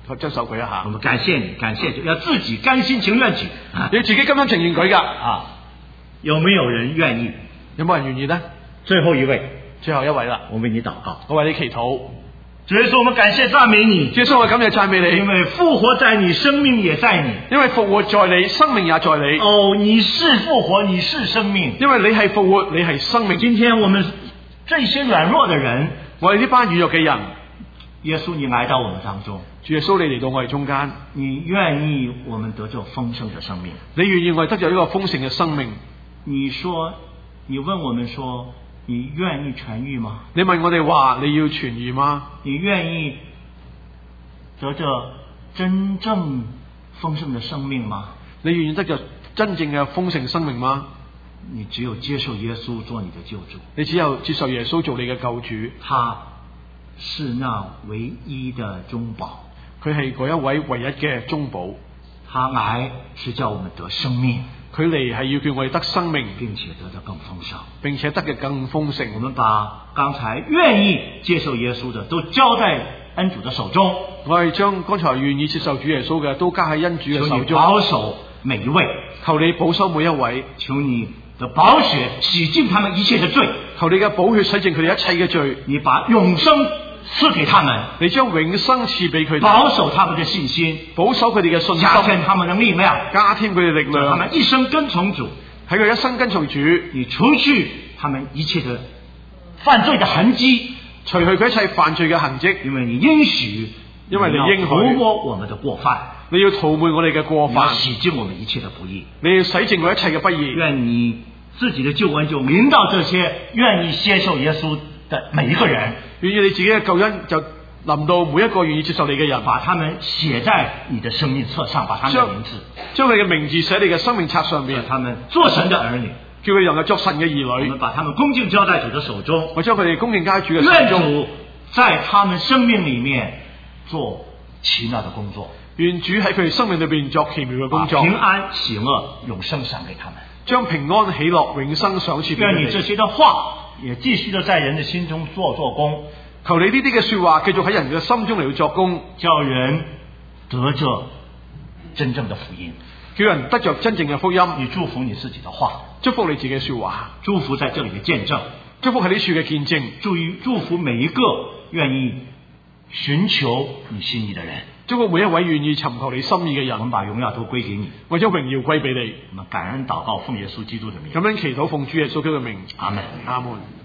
遵守佢一下我。們感謝你，感謝主，要自己甘心情願舉啊！ 你自己甘心情願舉㗎。 啊，有沒有人願意？ 有冇人願意呢？ 最後一位， 最後一位啦， 我為你禱告。 我為你祈禱。 主耶穌，我們感謝讚美你， 主耶穌，我今日讚美你， 因為復活在你，生命也在你。 因為復活在你，生命也在你。 哦，你是復活，你是生命。 因為你係復活，你係生命。 今天我們這些軟弱的人， 我哋呢班軟弱嘅人， 耶穌你來到我們當中， 主耶穌你嚟到我哋中間， 你願意我們得着豐盛的生命。 你願意我哋得着呢個豐盛嘅生命。 你說，你問我們說，你願意痊癒嗎？ 你問我哋話你要痊癒嗎？ 你願意得着真正豐盛的生命嗎？ 你願意得着真正嘅豐盛生命嗎？ 你只有接受耶穌做你的救主， 你只有接受耶穌做你嘅救主， 他是那唯一的中保， 佢係嗰一位唯一嘅中保， 他來是叫我們得生命， 佢嚟係要叫我哋得生命， 並且得到更豐盛， 並且得嘅更豐盛。 我們把剛才願意接受耶穌的都交在恩主的手中， 我哋將剛才願意接受主耶穌嘅都加喺恩主嘅手求你中， 保守每一位， 求你保守每一位， 求你的寶血洗淨他們一切的罪， 求你嘅寶血洗淨佢哋一切嘅罪， 你把永生賜給他們， 你將永生賜俾佢哋， 保守他們的信心， 保守佢哋嘅信心， 加添他們的力量， 加添佢哋力讓他量， 們一生跟從主， 喺佢一生跟從主， 你除去他們一切的犯罪的痕跡， 除去佢一切犯罪嘅痕跡， 因為你應許， 因為你應許塗抹我們的過犯， 你要塗抹我哋嘅過你要犯， 洗淨我們一切的不義， 你要洗淨我一切嘅不義。 願你自己的救恩就臨到這些願意接受耶穌的每一個人， 願意你自己嘅救恩就臨到每一個願意接受你嘅人， 把他們寫在你的生命冊上，把他們的名字， 將你嘅名字寫喺你嘅生命冊上面， 讓他們做神的兒女， 叫佢哋能夠作神嘅兒女。 我們把他們恭敬交在主的手中， 我將佢哋恭敬交喺主嘅手願中， 主在他們生命裏面做奇妙的工作， 願主喺佢哋生命裏邊作奇妙嘅工作， 把平安喜樂永生賞給他們， 將平安喜樂永生賞賜俾佢哋。 願你這些的話也繼續的在人的心中做做工， 求你呢啲嘅說話繼續喺人嘅心中嚟到作工， 叫人得着真正的福音， 叫人得着真正嘅福音。 你祝福你自己的話， 祝福你自己嘅說話， 祝福在這裏的見證， 祝福喺呢處嘅見證， 祝於祝福每一個願意尋求你心意的人， 祝福每一位願意尋求你心意嘅人。 我們把榮耀都歸給你， 為咗榮耀歸俾你， 我們感恩禱告奉耶穌基督的名， 咁樣祈禱奉主耶穌基督嘅名， 阿門， 阿門。